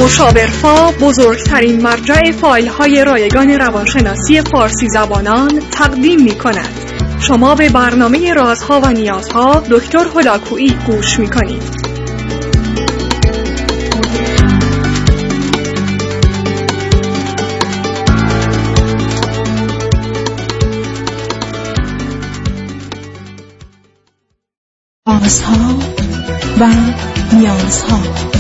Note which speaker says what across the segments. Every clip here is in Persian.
Speaker 1: مشاورفا بزرگترین مرجع فایل‌های رایگان روانشناسی فارسی زبانان تقدیم می‌کند. شما به برنامه رازها و نیازها دکتر هلاکویی گوش می‌کنید.
Speaker 2: رازها و نیازها.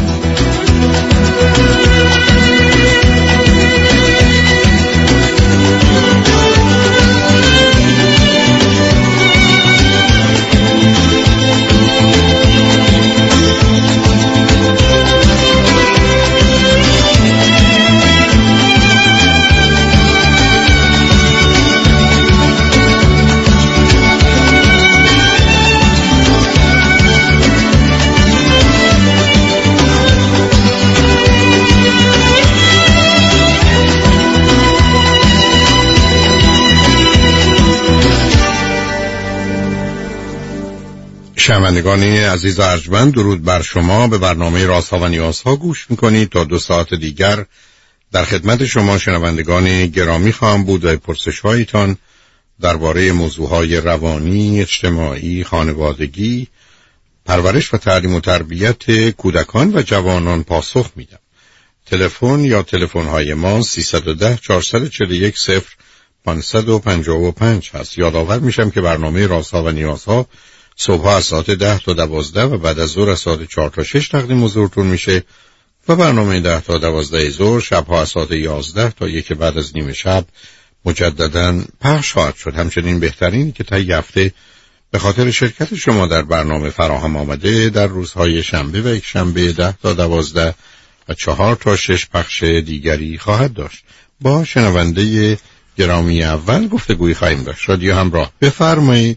Speaker 3: شنوندگان عزیز و ارجمند، درود بر شما. به برنامه رازها و نیازها گوش میکنید. تا 2 ساعت دیگر در خدمت شما شنوندگان گرامی خواهم بود و پرسش‌هایتان درباره موضوعهای روانی، اجتماعی، خانوادگی، پرورش و تعلیم و تربیت کودکان و جوانان پاسخ میدم. تلفن یا تلفن‌های ما 310 441 0555 هست. یادآور میشم که برنامه رازها و نیازها صبح از ساعت 10 تا 12 و بعد از ظهر از ساعت 4 تا 6 تقدیم حضورتون میشه و برنامه 10 تا 12 ظهر شبها از ساعت 11 تا 1 بعد از نیم شب مجدداً پخش خواهد شد. همچنین بهترین که طی هفته به خاطر شرکت شما در برنامه فراهم آمده در روزهای شنبه و یک شنبه 10 تا 12 و 4 تا 6 پخش دیگری خواهد داشت. با شنونده گرامی اول گفتگویی خواهیم داشت. رادیو همراه، بفرمایید.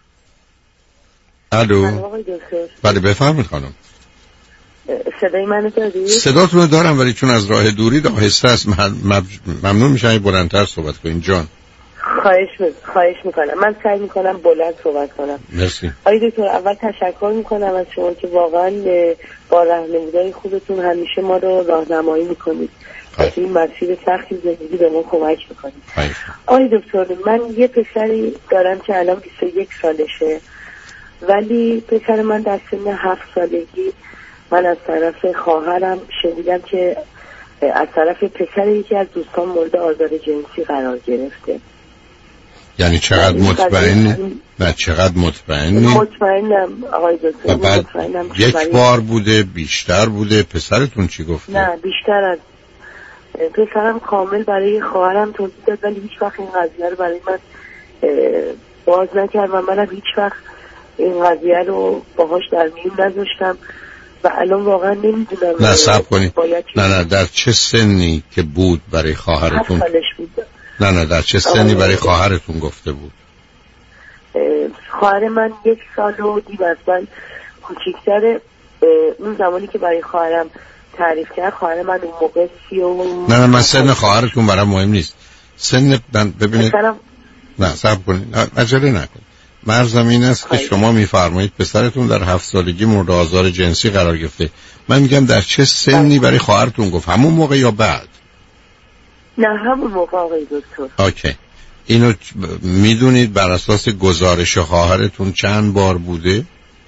Speaker 3: الو. بله بفرمایید خانم.
Speaker 4: صدای منو دارید؟
Speaker 3: صداتون رو دارم ولی چون از راه دورید آهسته است. ممنون میشم بلندتر صحبت کنین جان.
Speaker 4: خواهش میکنم. من سعی میکنم بلند صحبت کنم.
Speaker 3: مرسی.
Speaker 4: آقای دکتر، اول تشکر میکنم از شما که واقعا با راهنمودی خودتون همیشه ما رو راهنمایی میکنید. این مسیر سختی زندگی به ما کمک میکنید. آقای دکتر، من یه پسری دارم که الان 21 سالشه، ولی پسر من در سن 7 سالگی من از طرف خواهرم شنیدم که از طرف پسر یکی از دوستان مورد آزار جنسی قرار گرفته.
Speaker 3: یعنی چقدر مطمئن؟ نه چقدر مطمئنی؟
Speaker 4: مطمئنم آقای دکتر.
Speaker 3: بعد یک بار بوده، بیشتر بوده؟ پسرتون چی گفته؟
Speaker 4: نه بیشتر از پسرم کامل برای خواهرم توضیح داد، ولی هیچ وقت این قضیه رو برای من باز نکرد و منم هیچ وقت این قضیه رو باهاش در میون نذاشتم و الان واقعا نمیدونم.
Speaker 3: نه صبر کنید. نه در چه سنی که بود برای خواهرتون؟
Speaker 4: 7 سالش بود.
Speaker 3: نه در چه سنی برای خواهرتون گفته بود؟
Speaker 4: خواهر من 1 سال و دیم از من کوچیک‌تره. اون زمانی که برای خواهرم تعریف کرد، خواهر من اون موقع 30 و
Speaker 3: نه من سن خواهرتون برام مهم نیست. سن ببینید. نه صبر کنید، عجله نکنید. مرزم این است که شما میفرمایید پسرتون در 7 سالگی مورد آزار جنسی قرار گرفته. من میگم در چه سنی برای خواهرتون گفت؟ همون موقع یا بعد؟
Speaker 4: نه همون موقع آقای دکتر.
Speaker 3: اوکی. اینو میدونید بر اساس گزارش خواهرتون چند بار بوده؟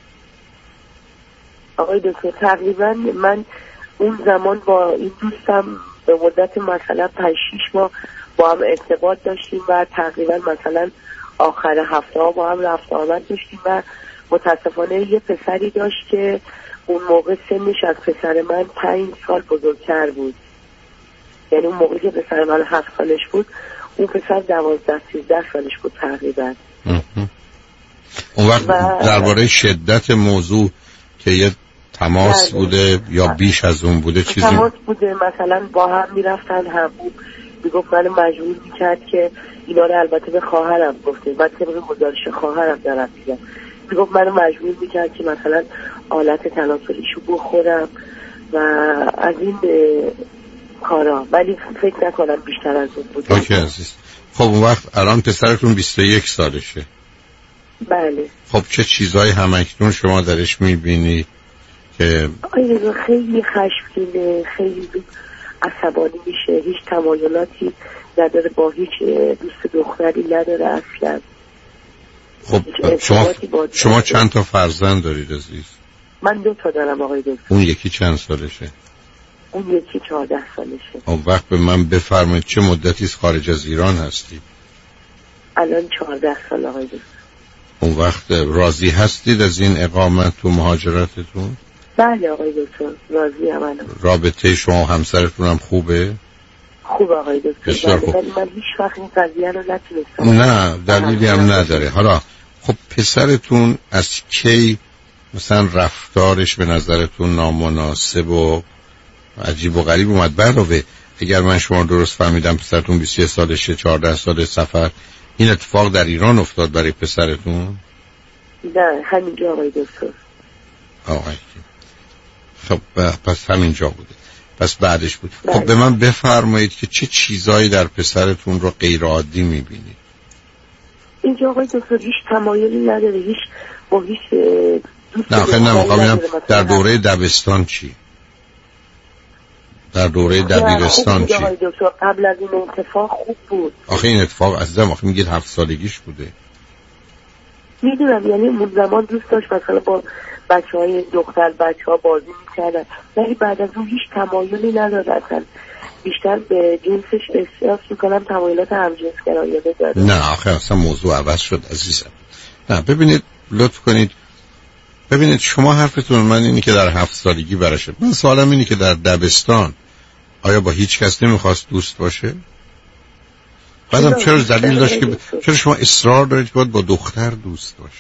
Speaker 4: آقای دکتر تقریبا من اون زمان با این دوستم به مدت مثلا 5-6 ماه با هم ارتباط داشتیم و تقریبا مثلا آخر هفته ها با هم رفت آمد داشتیم و متاسفانه یه پسری داشت که اون موقع سنش از پسر من 5 سال بزرگتر بود. یعنی اون موقع که پسر من 7 سالش بود، اون پسر 12-13 سالش بود تقریبا.
Speaker 3: اون وقت درباره شدت موضوع که یه تماس بوده یا بیش از اون بوده چیزی؟
Speaker 4: تماس بوده، مثلا با هم میرفتن همون. میگفت منو مجبور میکرد که اینا رو البته به خواهرم گفته، بعد طبق گزارش خواهرم دارم میگم، میگفت منو مجبور میکرد که مثلا آلت تناسلیشو بخورم و از این کارا، ولی فکر نکنم بیشتر از اون بود.
Speaker 3: اوکی عزیز. خب اون وقت الان پسرتون 21 سالشه.
Speaker 4: بله.
Speaker 3: خب چه چیزایی همکنون شما درش میبینید که
Speaker 4: خیلی خشمگینه، خیلی عصبانی میشه، هیچ تمایلاتی نداره، با هیچ دوست دختری نداره اصلا.
Speaker 3: خب شما چند تا فرزند دارید عزیز؟
Speaker 4: من 2 تا دارم آقای دکتر.
Speaker 3: اون یکی چند سالشه؟
Speaker 4: اون یکی 14 سالشه.
Speaker 3: اون وقت به من بفرمایید چه مدتی خارج از ایران هستید؟
Speaker 4: الان 14 سال آقای دکتر.
Speaker 3: اون وقت راضی هستید از این اقامت و مهاجرتتون؟
Speaker 4: بله آقای دکتر راضی ام.
Speaker 3: رابطه شما و همسرتون هم خوبه؟
Speaker 4: خوب آقای دکتر. ولی من هیچ وقت این قضیه رو نتونستم.
Speaker 3: نه دلیلی هم نداره. حالا خب پسرتون از کی مثلا رفتارش به نظرتون نامناسب و عجیب و غریب اومد؟ علاوه اگر من شما درست فهمیدم پسرتون 21 سالشه، 14 سال سفر، این اتفاق در ایران افتاد برای پسرتون؟
Speaker 4: نه همینجا آقای دکتر.
Speaker 3: خب پس همینجا بوده، پس بعدش بود. خب به من بفرمایید که چه چیزایی در پسرتون رو غیر عادی میبینید؟
Speaker 4: اینجا آقای دکتر هیچ تمایلی نداره، هیچ با هیچ
Speaker 3: نه خیلی نمیخوام. در دوره دبستان چی؟ در دوره دبیرستان چی؟
Speaker 4: آقای دکتر قبل از این اتفاق خوب بود.
Speaker 3: آخه این اتفاق عزیزم آخه میگید 7 سالگیش بوده.
Speaker 4: میدونم، یعنی اون زمان دوست داشت مثلا با بچهای دختر بچه‌ها بازی میکردن، ولی بعد از اون هیچ تمایلی نداره اصلا. بیشتر به جنسش احساس میکنم تمایلات همجنسگرایانه داره.
Speaker 3: نه آخه اصلا موضوع عوض شد عزیزم. نه ببینید لطف کنید، ببینید شما حرفتون من اینی که در 7 سالگی برشه. من سوالم اینی که در دبستان آیا با هیچ کس نمیخواست دوست باشه؟ بعدم چرا دلیل داشت که چرا شما اصرار دارید که باید با دختر دوست باشه؟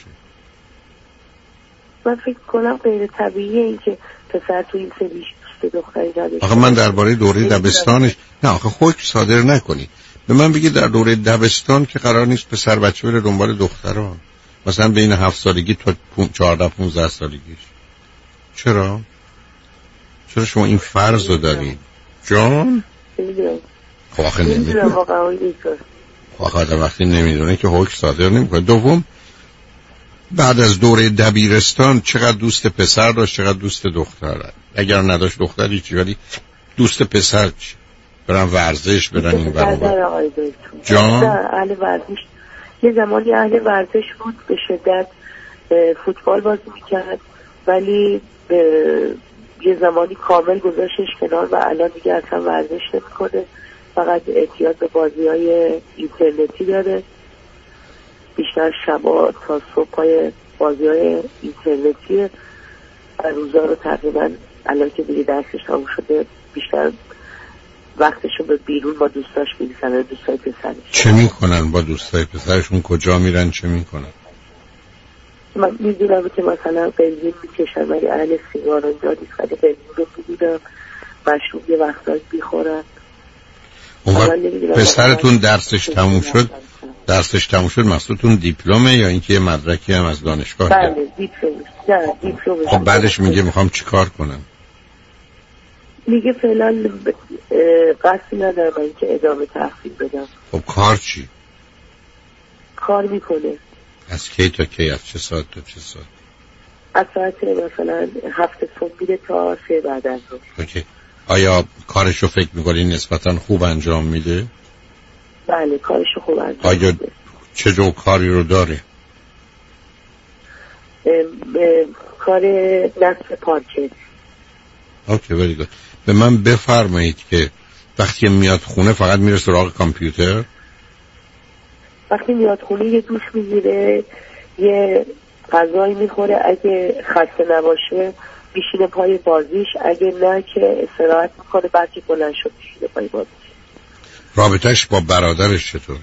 Speaker 4: من فکر کنم غیر طبیعیه این که پسر تو این سنش دوست دختری نداره.
Speaker 3: آخه من درباره دوره دبستانش نه آخه حکم صادر نکنی. به من بگید در دوره دبستان که قرار نیست پسر بچه بره دنبال دختران، مثلا بین 7 سالگی تا 14-15 سالگیش. چرا شما این فرض رو دارید؟ جان؟ خب آخه نمیدونم. آخه وقتی نمیدونه که حکم صادر نمیکنه. دوم بعد از دوره دبیرستان چقدر دوست پسر داشت چقدر دوست دختر؟ اگر نداشت دختری چی، ولی دوست پسر چی؟ برن ورزش برن این برابر. جان؟
Speaker 4: اهل ورزش، یه زمانی اهل ورزش بود، به شدت فوتبال بازی میکرد، ولی یه زمانی کامل گذاشتش کنار و الان دیگه اصلا ورزش نمیکنه، فقط اعتیاد به بازی‌های اینترنتی داره. بیشتر شبا تا صبح های بازی‌های اینترنتیه و روزا رو تقریبا الان که دیگه درسش تموم شده بیشتر وقتشو به بیرون با دوستاش می‌گذرونه. دوستای پسرش
Speaker 3: چه میکنن با دوستای پسرشون؟ کجا میرن چه میکنن؟
Speaker 4: من میدونم که مثلا بنزین میکشن، ولی اهل سیگار و اینجا نیست، ولی بنزین رو میدونم مشروب یه وقتایی بیخورن.
Speaker 3: اون وقت پسرتون درسش تموم شد مقصودتون دیپلمه یا اینکه یه مدرکی هم از دانشگاه
Speaker 4: کرد؟ بله دیپلم.
Speaker 3: خب بعدش میگه میخوام چیکار کنم؟
Speaker 4: میگه فعلا قصدی ندارم اینکه ادامه تحصیل بدم.
Speaker 3: خب کار چی؟
Speaker 4: کار میکنه.
Speaker 3: از کی تا کی؟ از چه ساعت تا چه ساعت؟
Speaker 4: از ساعت مثلا 7 صبح میره تا 3 بعد از ظهر.
Speaker 3: اوکی. آیا کارشو فکر میکنی نسبتا خوب انجام میده؟
Speaker 4: بله کارشو خوب انجام میده.
Speaker 3: آیا چه جور کاری رو داره؟
Speaker 4: کار نصب پارچه.
Speaker 3: اوکی ولی گود. به من بفرمایید که وقتی میاد خونه فقط میره سراغ کامپیوتر؟
Speaker 4: وقتی میاد خونه یه دوش میگیره، یه غذایی میخوره، اگه خسته نباشه میشینه پای بازیش، اگه نه که استراحت میکنه، بعد که بلند شد میشینه پای بازیش.
Speaker 3: رابطهش با برادرش چطوره؟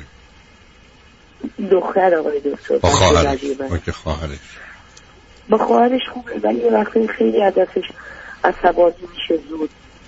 Speaker 4: دختر آقای دکتر.
Speaker 3: با خواهرش؟
Speaker 4: با خواهرش خوبه، ولی یه وقتی خیلی ازش عصبانی میشه زود.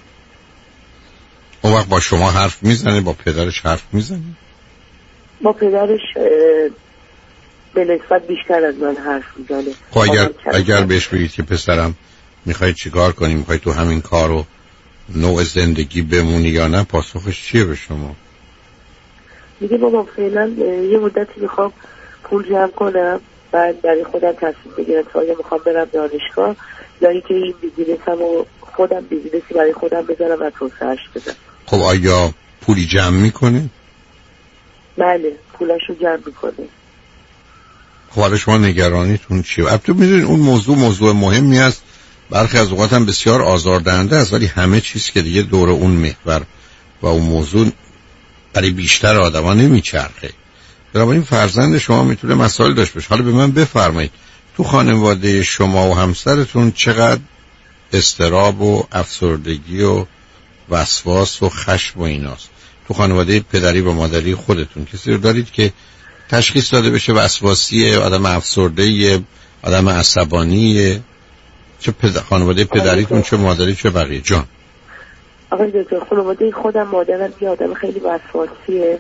Speaker 3: اون وقت با شما حرف میزنه؟ با پدرش حرف میزنه؟
Speaker 4: با پدرش به نسبت بیشتر از من حرف میزنه.
Speaker 3: خب اگر بهش بگید که پسرم میخوای چیکار کنی، میخوای تو همین کارو نوع زندگی بمونی یا نه، پاسخش چیه به شما؟
Speaker 4: میگه بابا فعلا یه مدتی میخوام پول جمع کنم، بعد برای خودم تصمیم بگیرم که آیا میخوام برم دانشگاه یا اینکه این بیزینسم و خودم بیزینسی برای خودم بذارم و توسعه‌اش بدم.
Speaker 3: خب آیا پولی جمع میکنه؟
Speaker 4: بله پولاشو جمع میکنه.
Speaker 3: خب حالا شما نگرانیتون چیه؟ البته میدونید اون موضوع مهمی است، برخی از اوقات هم بسیار آزاردهنده است، ولی همه چیز که دیگه دور اون محور و اون موضوع برای بیشتر آدما نمیچرخه. بنابراین فرزند شما میتونه مسائل داشته باشه. حالا به من بفرمایید تو خانواده شما و همسرتون چقدر اضطراب و افسردگی و وسواس و خشم و ایناست؟ تو خانواده پدری و مادری خودتون کسی رو دارید که تشخیص داده بشه وسواسیه، آدم افسرده‌ایه، آدم عصبانیه؟ چه خانواده پدریتون، چه مادری، چه بقیه؟ جان
Speaker 4: آقای دکتر خانواده خودم مادرم یه آدم خیلی وسواسیه.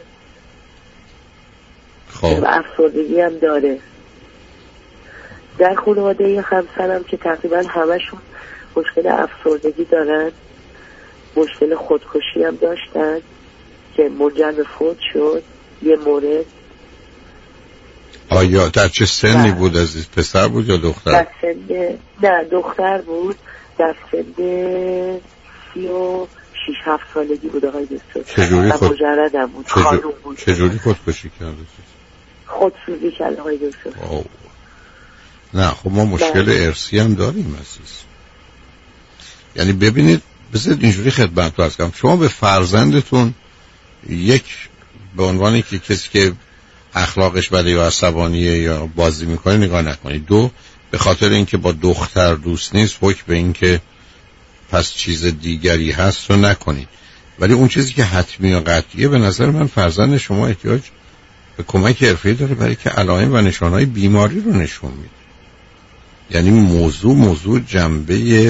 Speaker 3: خب
Speaker 4: و افسردگی هم داره. در خانواده همسرم که تقریبا همشون مشکل افسردگی دارن، مشکل خودکشی هم داشتن که منجر به فوت شد. یه مورد.
Speaker 3: آیا در چه سنی بود عزیز؟ پسر بود یا دختر؟
Speaker 4: در سن نه دختر بود، در سن 36-7 سالگی بود آقای دکتر. مجردم بود، خانوم بود.
Speaker 3: چجوری خودکشی کرده؟
Speaker 4: خودسوزی کرد آقای دکتر.
Speaker 3: نه خب ما مشکل ارثی هم داریم عزیز. یعنی ببینید بذارید اینجوری خدمتتون عرض کنم، شما به فرزندتون یک به عنوان که کسی که اخلاقش بده یا عصبانیه یا بازی میکنه نگاه نکنید. دو، به خاطر اینکه با دختر دوست نیست حکم به این که پس چیز دیگری هست رو نکنید. ولی اون چیزی که حتمی و قطعیه، به نظر من فرزند شما احتیاج به کمک حرفه‌ای داره برای که علائم و نشانهای بیماری رو نشون میده. یعنی موضوع جنبه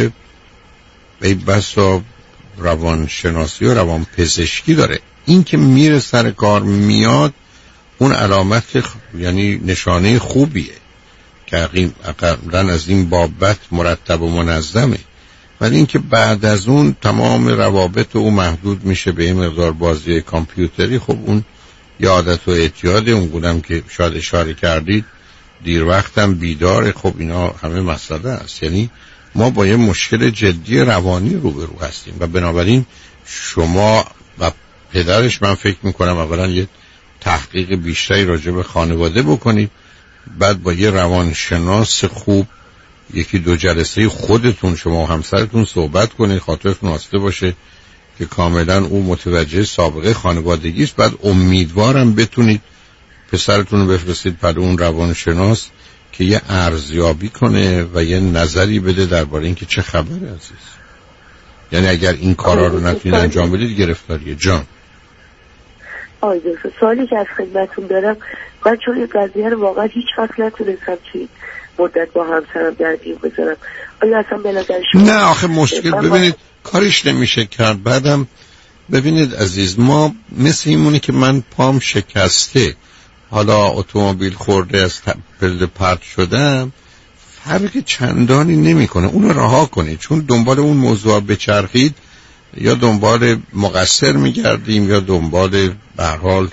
Speaker 3: ای بسا روانشناسی و روانپزشکی داره. این که میره سر کار میاد اون علامت یعنی نشانه خوبیه که اقلا از این بابت مرتب و منظمه، ولی اینکه بعد از اون تمام روابط او محدود میشه به این مقدار بازی کامپیوتری، خب اون یه عادت و اعتیاد اون گونم که شاید اشاره کردید، دیر وقتم بیدار، خب اینا همه مسئله است. یعنی ما با یه مشکل جدی روانی روبرو هستیم و بنابراین شما و پدرش من فکر میکنم اولا یه تحقیق بیشتری راجع به خانواده بکنید، بعد با یه روانشناس خوب یکی دو جلسه خودتون شما و همسرتون صحبت کنید، خاطرتون آسوده باشه که کاملا او متوجه سابقه خانوادگی است. بعد امیدوارم بتونید پسرتون رو بفرستید پر اون روانشناس که یه ارزیابی کنه و یه نظری بده درباره اینکه چه خبره عزیز. یعنی اگر این کارا رو نتونید انجام بدید گرفتاریه. جان
Speaker 4: آقای دکتر سوالی که از خدمتتون دارم، من چون این قضیه رو واقعا هیچ وقت نتونستم چی مدت با همسرم در میون بذارم. آیا اصلا به نظر شما
Speaker 3: نه آخه مشکل ببینید کارش نمیشه کرد. بعدم ببینید عزیز، ما مثل اینمونی که من پام شکسته، حالا اتومبیل خورده از پله پرت شدم، فرق چندانی نمیکنه. اونو رها کنید، چون دنبال اون موضوع بچرخید یا دنبال مقصر میگردیم یا دنبال به هر حال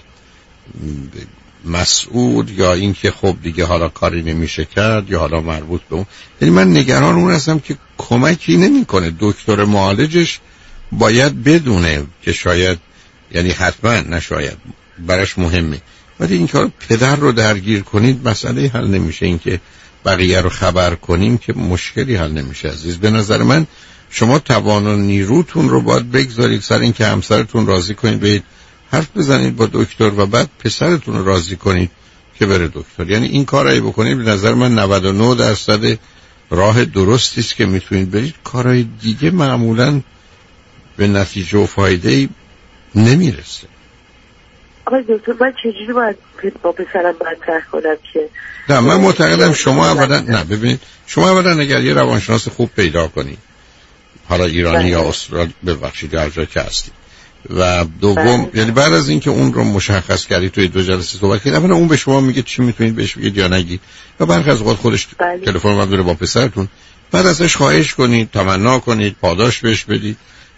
Speaker 3: مسئول یا اینکه خب دیگه حالا کاری نمیشه کرد یا حالا مربوط به اون. یعنی من نگران اون هستم که کمکی نمیکنه. دکتر معالجش باید بدونه که شاید، یعنی حتما نشاید، براش مهمه، ولی این کار پدر رو درگیر کنید مسئله حل نمیشه. این که بقیه رو خبر کنیم که مشکلی حل نمیشه عزیز. به نظر من شما توان و نیروتون رو باید بگذارید سر این که همسرتون راضی کنید برید حرف بزنید با دکتر و بعد پسرتون رو راضی کنید که بره دکتر. یعنی این کارایی بکنید به نظر من 99% راه درستی است که میتونید برید. کارهای دیگه معمولاً به نتیجه و فایده نمیرسه.
Speaker 4: آقای دکتر من چجوری باید با پسرم مطرح کنم که
Speaker 3: نه من معتقدم شما اولا نه ببینید شما اولا اگر یه روانشناس خوب پیدا کنید، حالا ایرانی یا استرالی، ببخشید هر جا که هستید، و دوم یعنی بعد از اینکه اون رو مشخص کردید توی دو جلسه صحبت کردید، اولا اون به شما میگه چی میتونید بهش بگید یا نگید، یا برخی از اوقات خودش تلفن رو داره با پسرتون، بعد ازش خواهش کنید، تمنا کنید، پاداش بهش بدید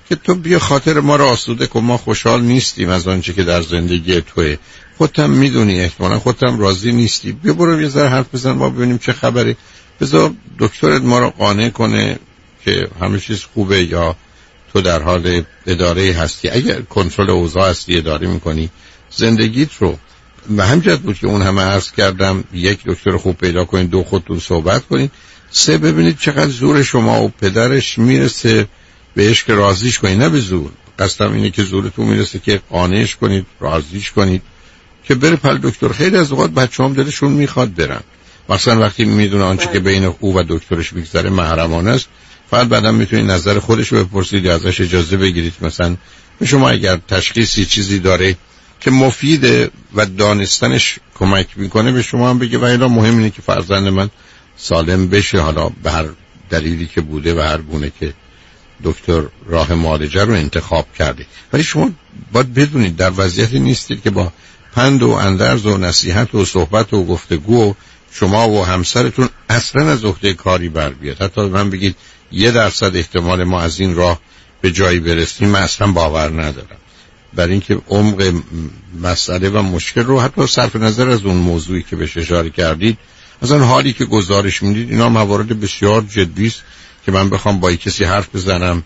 Speaker 3: که تو بیا خاطر ما رو آسوده کن، ما خوشحال نیستیم از آنچه که در زندگی توئه، خودت هم میدونی، احتمالاً خودت هم راضی نیستی، بیا برو یه ذره حرف بزن ما ببینیم چه خبره، بذار دکترت ما رو قانع کنه که همه چیز خوبه یا تو در حال اداره هستی. اگر کنترل اوضاع هستی، اداره میکنی زندگیت رو. و همجد بود که اون همه عرض کردم، یک دکتر خوب پیدا کنید، دو خودتون صحبت کنید، سه ببینید چقدر زور شما و پدرش میرسه بهش که راضیش کنید، نه به زور. قصدم اینه که زورتون میرسه که قانعش کنید، راضیش کنید که بره پل دکتر. خیلی از اوقات بچه‌هام دلشون میخواد برن، مثلا وقتی میدونه آنچه که بین او و دکترش میگذره محرمانه است، فقط بعدا میتونید نظر خودش رو بپرسید یا ازش اجازه بگیرید. مثلا شما اگر تشخیصی چیزی داره که مفیده و دانستنش کمک میکنه به شما هم بگه و اینا، مهم اینه که فرزند من سالم بشه، حالا به هر دلیلی که بوده و هر گونه که دکتر راه معالجه رو انتخاب کرده. ولی شما باید بدونید در وضعیتی نیستید که با پند و اندرز و نصیحت و صحبت و گفتگو شما و همسرتون اصلا از عهده کاری بر بیاد. حتی من بگید 1% احتمال ما از این راه به جایی برسیم، من اصلا باور ندارم. برای اینکه عمق مسئله و مشکل رو حتی صرف نظر از اون موضوعی که بهش اشاره کردید، اصلا حالی که گزارش میدید، اینا موارد بسیار جدی است که من بخوام با کسی حرف بزنم،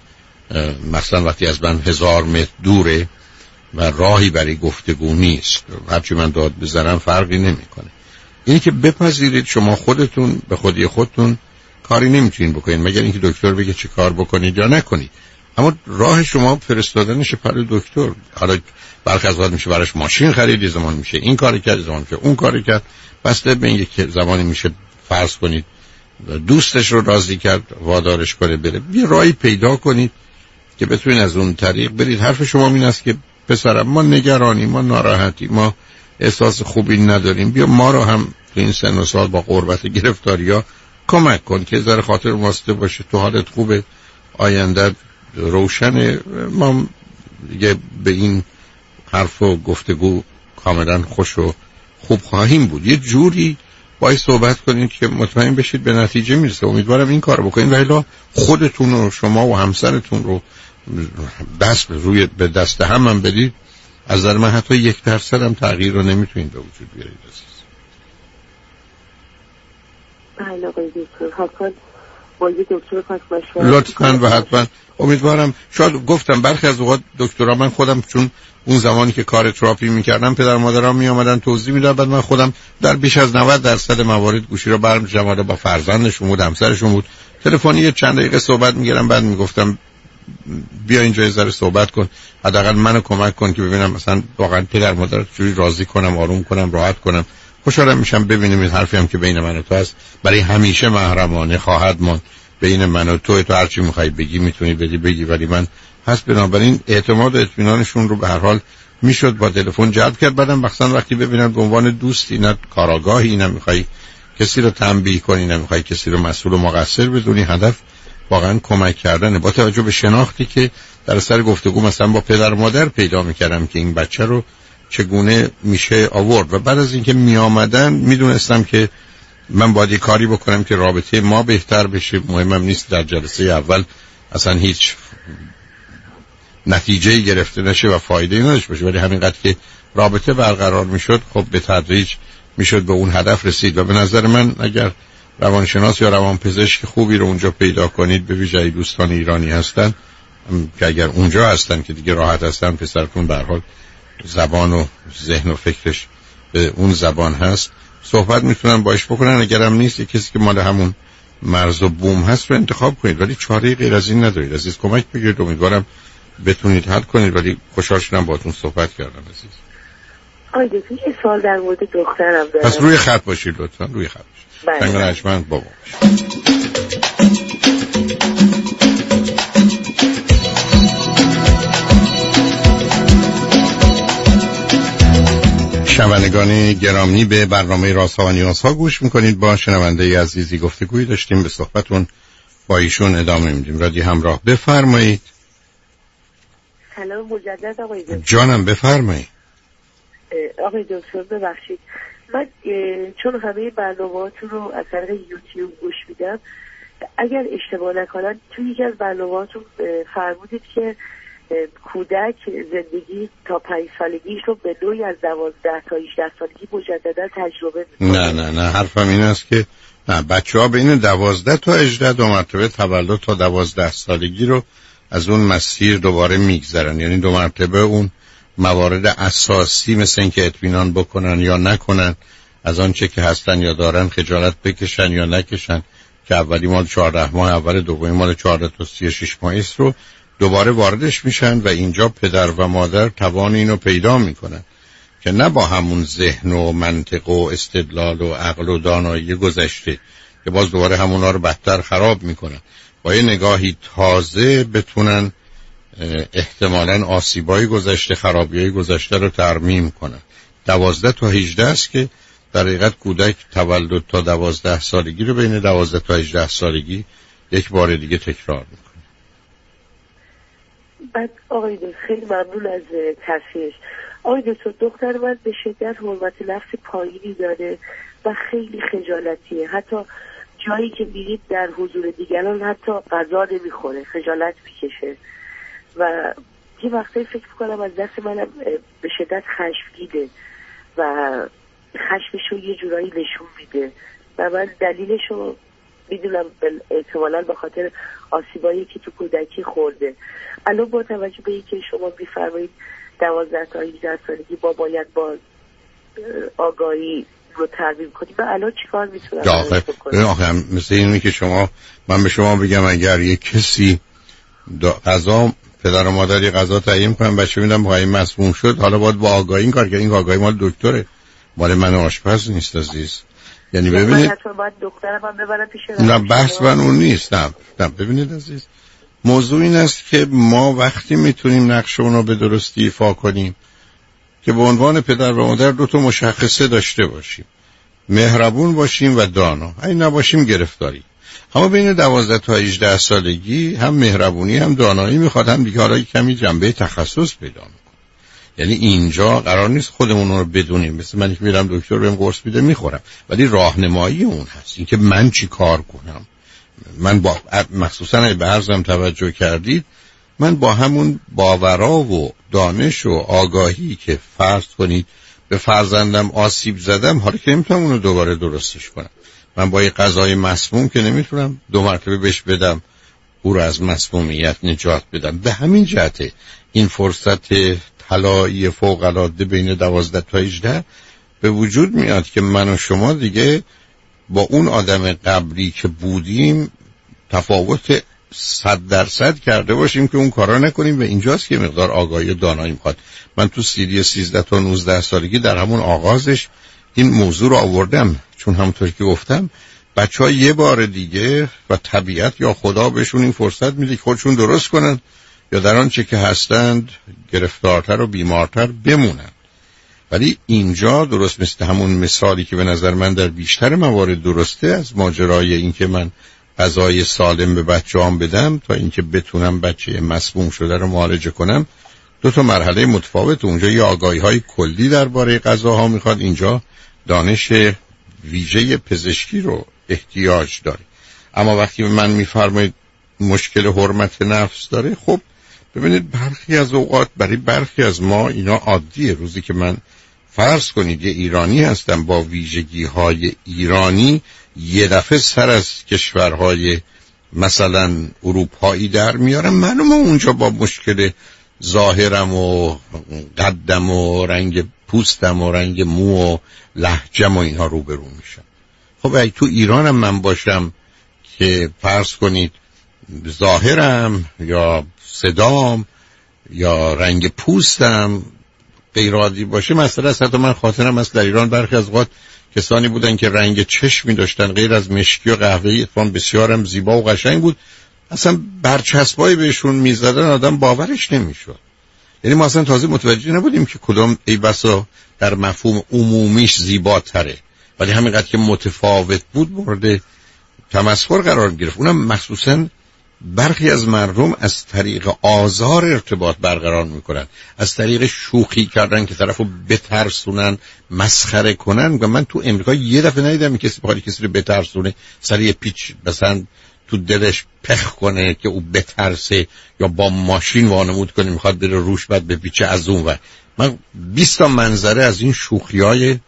Speaker 3: مثلا وقتی از من 1000 متر دوره و راهی برای گفتگو نیست، هرچی من داد بزنم فرقی نمیکنه. اینی که بپذیرید شما خودتون به خودی خودتون کاری نمیتونین بکنید مگر اینکه دکتر بگه چه کار بکنید یا نکنید. اما راه شما فرستادنش پل دکتر. حالا برخی از وقت میشه براش ماشین خرید، زمان میشه این کاری کرد، زمان میشه اون کاری کرد، بسته به اینکه که زمانی میشه فرض کنید دوستش رو راضی کرد وادارش کنه بره. یه راهی پیدا کنید که بتونید از اون طریق برید. حرف شما این است که پسرم ما نگرانی، ما ناراحتی، ما احساس خوبی نداریم، بیا ما رو هم تو این سن و سال با قربت گرفتاریا کمک کن که ذره خاطر واسطه باشه، تو حالت خوبه، آینده روشنه. ما دیگه به این حرف و گفتگو کاملا خوش و خوب خواهیم بود. یه جوری باید صحبت کنید که مطمئن بشید به نتیجه میرسه. امیدوارم این کار بکنید، ولی خودتون و شما و همسرتون رو دست روی به دست هم بدید. از نظر من حتی 1% هم تغییر رو نمیتونید به وجود بیارید.
Speaker 4: بله آقای دکتر، حتما با یه دکتر پس مشورت
Speaker 3: لطفاً و حتما. امیدوارم، شاید گفتم برخی از اوقات دکترها، من خودم چون اون زمانی که کار تراپی میکردم پدر مادرام میآمدن توضیح میدادن، بعد من خودم در بیش از 90% موارد گوشی رو برمی‌داشتم، حالا با فرزندشون بود، همسرشون بود، تلفنی چند دقیقه صحبت می‌کردم، بعد میگفتم بیا اینجا یه ذره صحبت کن، حداقل منو کمک کن که ببینم مثلا واقعا پدر مادر چجوری راضی کنم، آروم کنم، راحت کنم. خوشحالم میشم ببینیم این حرفی هم که بین من و تو هست برای همیشه محرمانه خواهد ماند. بین من و تو هر چی می‌خوای بگی میتونی بگی، ولی من هست. بنابراین اعتماد و اطمینانشون رو به هر حال میشد با تلفن جلب کرد. بعدم مثلا وقتی ببینن به عنوان دوستی، نه کاراگاهی، نمیخوای کسی رو تنبیه کنی، نمیخوای کسی رو مسئول و مقصر بدونی، هدف واقعا کمک کردنه. با توجه به شناختی که در اثر گفتگو مثلا با پدر و مادر پیدا میکردم که این بچه رو چگونه میشه آورد، و بعد از اینکه میآمدن میدونستم که من باید کاری بکنم که رابطه ما بهتر بشه. مهمم نیست در جلسه اول اصلا هیچ نتیجه گرفته نشه و فایده نداشته باشه، ولی همینقدر که رابطه برقرار میشد، خب به تدریج میشد به اون هدف رسید. و به نظر من اگر روانشناس یا روانپزشک خوبی رو اونجا پیدا کنید، به ویژه دوستان ایرانی هستن که اگر اونجا هستن که دیگه راحت هستن، پسرتون به هر حال زبان و ذهن و فکرش به اون زبان هست، صحبت میتونن باش بکنن. اگرم نیست، کسی که مال همون مرز و بوم هست رو انتخاب کنید، ولی چاره غیر از این ندارید. عزیز کمک بگیرید، امیدوارم بتونید حل کنید. ولی خوشحال شدم باهاتون صحبت کردم عزیز.
Speaker 4: آقای دکتر یه سوال در مورد دخترم دارم.
Speaker 3: پس روی خط باشید لطفا، روی خط باشید.
Speaker 4: بله.
Speaker 3: من بابا شنوندگان گرامی، به برنامه رازها و نیازها گوش میکنید. با شنونده عزیزی گفتگویی داشتیم، به صحبتون با ایشون ادامه میدیم. رادی همراه، بفرمایید.
Speaker 4: سلام مجدد آقای دکتر.
Speaker 3: جانم بفرمایید.
Speaker 4: آقای دکتر ببخشید، من چون همه برنامه‌هاتون رو از طریق یوتیوب گوش میدم، اگر اشتباه نکنم توی یکی از برنامه‌هاتون فرمودید که کودک زندگی تا 5 سالگیش رو به نوعی از 12 تا 18 سالگی مجددا تجربه می‌کنه.
Speaker 3: نه حرفم این است که نه، بچه‌ها بین 12 تا 18 دو مرتبه تولد تا 12 سالگی رو از اون مسیر دوباره میگذرن، یعنی دو مرتبه اون موارد اساسی مثل این که اطمینان بکنن یا نکنن، از آنچه که هستن یا دارن خجالت بکشن یا نکشن که اولی مال 14 ماه اول، دومی مال 14 تا 36 ماهی است رو دوباره واردش میشن و اینجا پدر و مادر توان اینو پیدا میکنن که نه با همون ذهن و منطق و استدلال و عقل و دانایی گذشته که باز دوباره همونا رو بدتر خراب میکنن، با یه نگاهی تازه بتونن احتمالاً آسیبای گذشته، خرابیای گذشته رو ترمیم کنن. 12 تا 18 است که در حقیقت کودک تولد تا 12 سالگی رو بین 12 تا 18 سالگی یک بار دیگه تکرار میکنه.
Speaker 4: بعد آقای دکتر خیلی ممنون از تصحیحش. آقای دکتر دختر من به شدت حرمت نفس پایینی داره و خیلی خجالتیه، حتی جایی که میرید در حضور دیگران حتی غذا نمیخوره، خجالت میکشه و یه وقتایی فکر میکنم از دست منم به شدت خشمگینه و خشمشو یه جورایی نشون میده و من دلیلشو میدونم احتمالاً به خاطر آسیبایی که تو کودکی خورده. الان با توجه به اینکه شما میفرمایید 12 تا 18 سالگی باید با آگاهی رو ترمیم کنیم، من الان چیکار میتونم بکنم؟
Speaker 3: آخه مثل اینه که من به شما بگم اگر یک کسی غذا پدر و مادری غذا تعیین کنن بچه میدن پای مسموم شد، حالا باید با آگاهی این کار که این آگاهی مال دکتره، مال من آشپز نیست عزیز. یعنی ببینید
Speaker 4: باید دخترم هم ببرم پیش
Speaker 3: نه بحث من اون نیست. نه ببینید عزیز، موضوع این است که ما وقتی میتونیم نقشمون رو به درستی ایفا کنیم که به عنوان پدر و مادر دو تا مشخصه داشته باشیم، مهربون باشیم و دانا، این نباشیم گرفتاری. اما بین 12 تا 18 سالگی هم مهربونی هم دانایی میخواد، هم دیگه حالا کمی جنبه تخصص پیدا میکنه. یعنی اینجا قرار نیست خودمون رو بدونیم، مثل من که میرم دکتر بهم قرص میده میخورم، ولی راهنمایی اون هست، این که من چی کار کنم. من با مخصوصا به عرضم توجه کردید، من با همون باورا و دانش و آگاهی که فرض کنید به فرزندم آسیب زدم، حالا که نمیتونم اونو دوباره درستش کنم. من با یه غذای مسموم که نمیتونم 2 مرتبه بهش بدم او رو از مسمومیت نجات بدم. به همین جهته این فرصت طلایی فوق العاده بین 12 تا 18 به وجود میاد که من و شما دیگه با اون آدم قبلی که بودیم تفاوت 100% کرده باشیم که اون کارا نکنیم و اینجاست که مقدار آگاهی و دانایی میخواد. من تو CD 13 تا 19 سالگی در همون آغازش این موضوع رو آوردم، چون همونطور که گفتم بچه‌ها یه بار دیگه و طبیعت یا خدا بهشون این فرصت میده که خودشون درست کنن یا در آنچه که هستند گرفتارتر و بیمارتر بمونن. ولی اینجا درست مثل همون مثالی که به نظر من در بیشتر موارد درسته از ماجرای این که من غذای سالم به بچه‌ام بدم تا اینکه بتونم بچه مسموم شده رو معالجه کنم، 2 مرحله متفاوت. اونجا یه آگاهی‌های کلی درباره غذاها میخواد، اینجا دانش ویژه پزشکی رو احتیاج داره. اما وقتی من میفرمایید مشکل حرمت نفس داره، خب ببینید برخی از اوقات برای برخی از ما اینا عادیه. روزی که من فرض کنید یه ایرانی هستم با ویژگی‌های ایرانی، یه دفعه سر از کشورهای مثلا اروپایی در میارم، من اونجا با مشکل ظاهرم و قدم و رنگ پوستم و رنگ مو و لهجم و اینها روبرو میشم. خب اگه تو ایرانم من باشم که فرض کنید ظاهرم یا صدام یا رنگ پوستم غیر عادی باشه، مثلا حتی من خاطرم از در ایران برخی از اوقات کسانی بودن که رنگ چشمی داشتن غیر از مشکی و قهوه‌ای، اتفاقاً بسیارم زیبا و قشنگ بود، اصلا برچسبایی بهشون میزدن آدم باورش نمیشد. یعنی ما اصلا تازه متوجه نبودیم که کدام ای بسا در مفهوم عمومیش زیباتره، ولی همینقدر که متفاوت بود مورد تمسخر قرار گرفت. اونم مخصوصاً برخی از مردم از طریق آزار ارتباط برقرار میکنن، از طریق شوخی کردن که طرفو بترسونن، مسخره کنن. و من تو امریکا یه دفعه ندیدم کسی بخواد کسی رو بترسونه، سر یه پیچ مثلا تو دلش پخ کنه که او بترسه یا با ماشین وانمود کنه میخواد بره روش بعد بپیچه از اون. و من 20 تا منظره از این شوخیای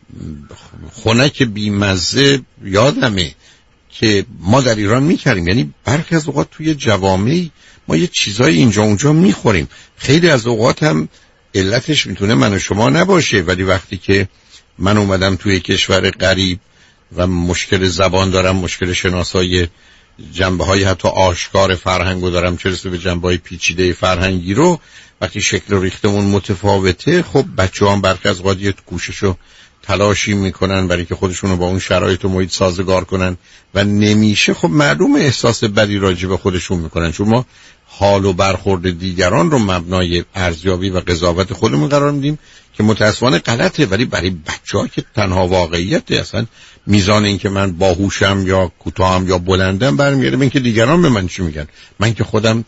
Speaker 3: خنک بیمزه یادمه که ما در ایران میکردیم. یعنی برخی از اوقات توی جوامعی ما یه چیزای اینجا اونجا میخوریم، خیلی از اوقات هم علتش میتونه من و شما نباشه، ولی وقتی که من اومدم توی کشور غریب و مشکل زبان دارم، مشکل شناسایی جنبه‌های حتی آشکار فرهنگو دارم، چه رسه به جنبه‌های پیچیده فرهنگی رو، وقتی شکل و ریختمون متفاوته، خب بچه‌ها هم برخی از اوقات یه کوششو تلاشی میکنن برای که خودشونو با اون شرایط و محیط سازگار کنن و نمیشه، خب معلومه احساس بدی راجع به خودشون میکنن، چون ما حال و برخورد دیگران رو مبنای ارزیابی و قضاوت خودمون قرار میدیم که متأسفانه غلطه. ولی برای بچه‌ها که تنها واقعیت اصلا میزان این که من باهوشم یا کوتاهم یا بلندم برمیگرده به این که دیگران به من چی میگن. من که خودم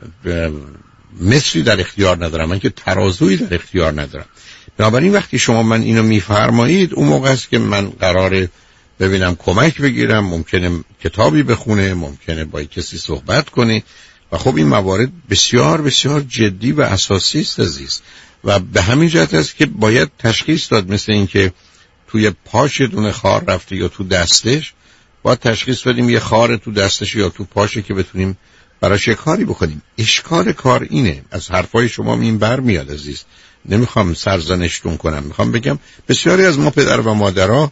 Speaker 3: مصری در اختیار ندارم، من که ترازویی در اختیار ندارم. بنابراین وقتی شما من اینو میفرمایید اون موقع است که من قراره ببینم کمک بگیرم، ممکنه کتابی بخونه، ممکنه با کسی صحبت کنه و خب این موارد بسیار بسیار جدی و اساسی است عزیز. و به همین جهت است که باید تشخیص داد، مثل این که توی پاش دونه خار رفته یا تو دستش، باید تشخیص بدیم یه خار تو دستش یا تو پاشه که بتونیم براش یه کاری بکنیم. اشکال کار اینه، از حرفای شما این برمیاد عزیز، نمیخوام سرزنشتون کنم، میخوام بگم بسیاری از ما پدر و مادرها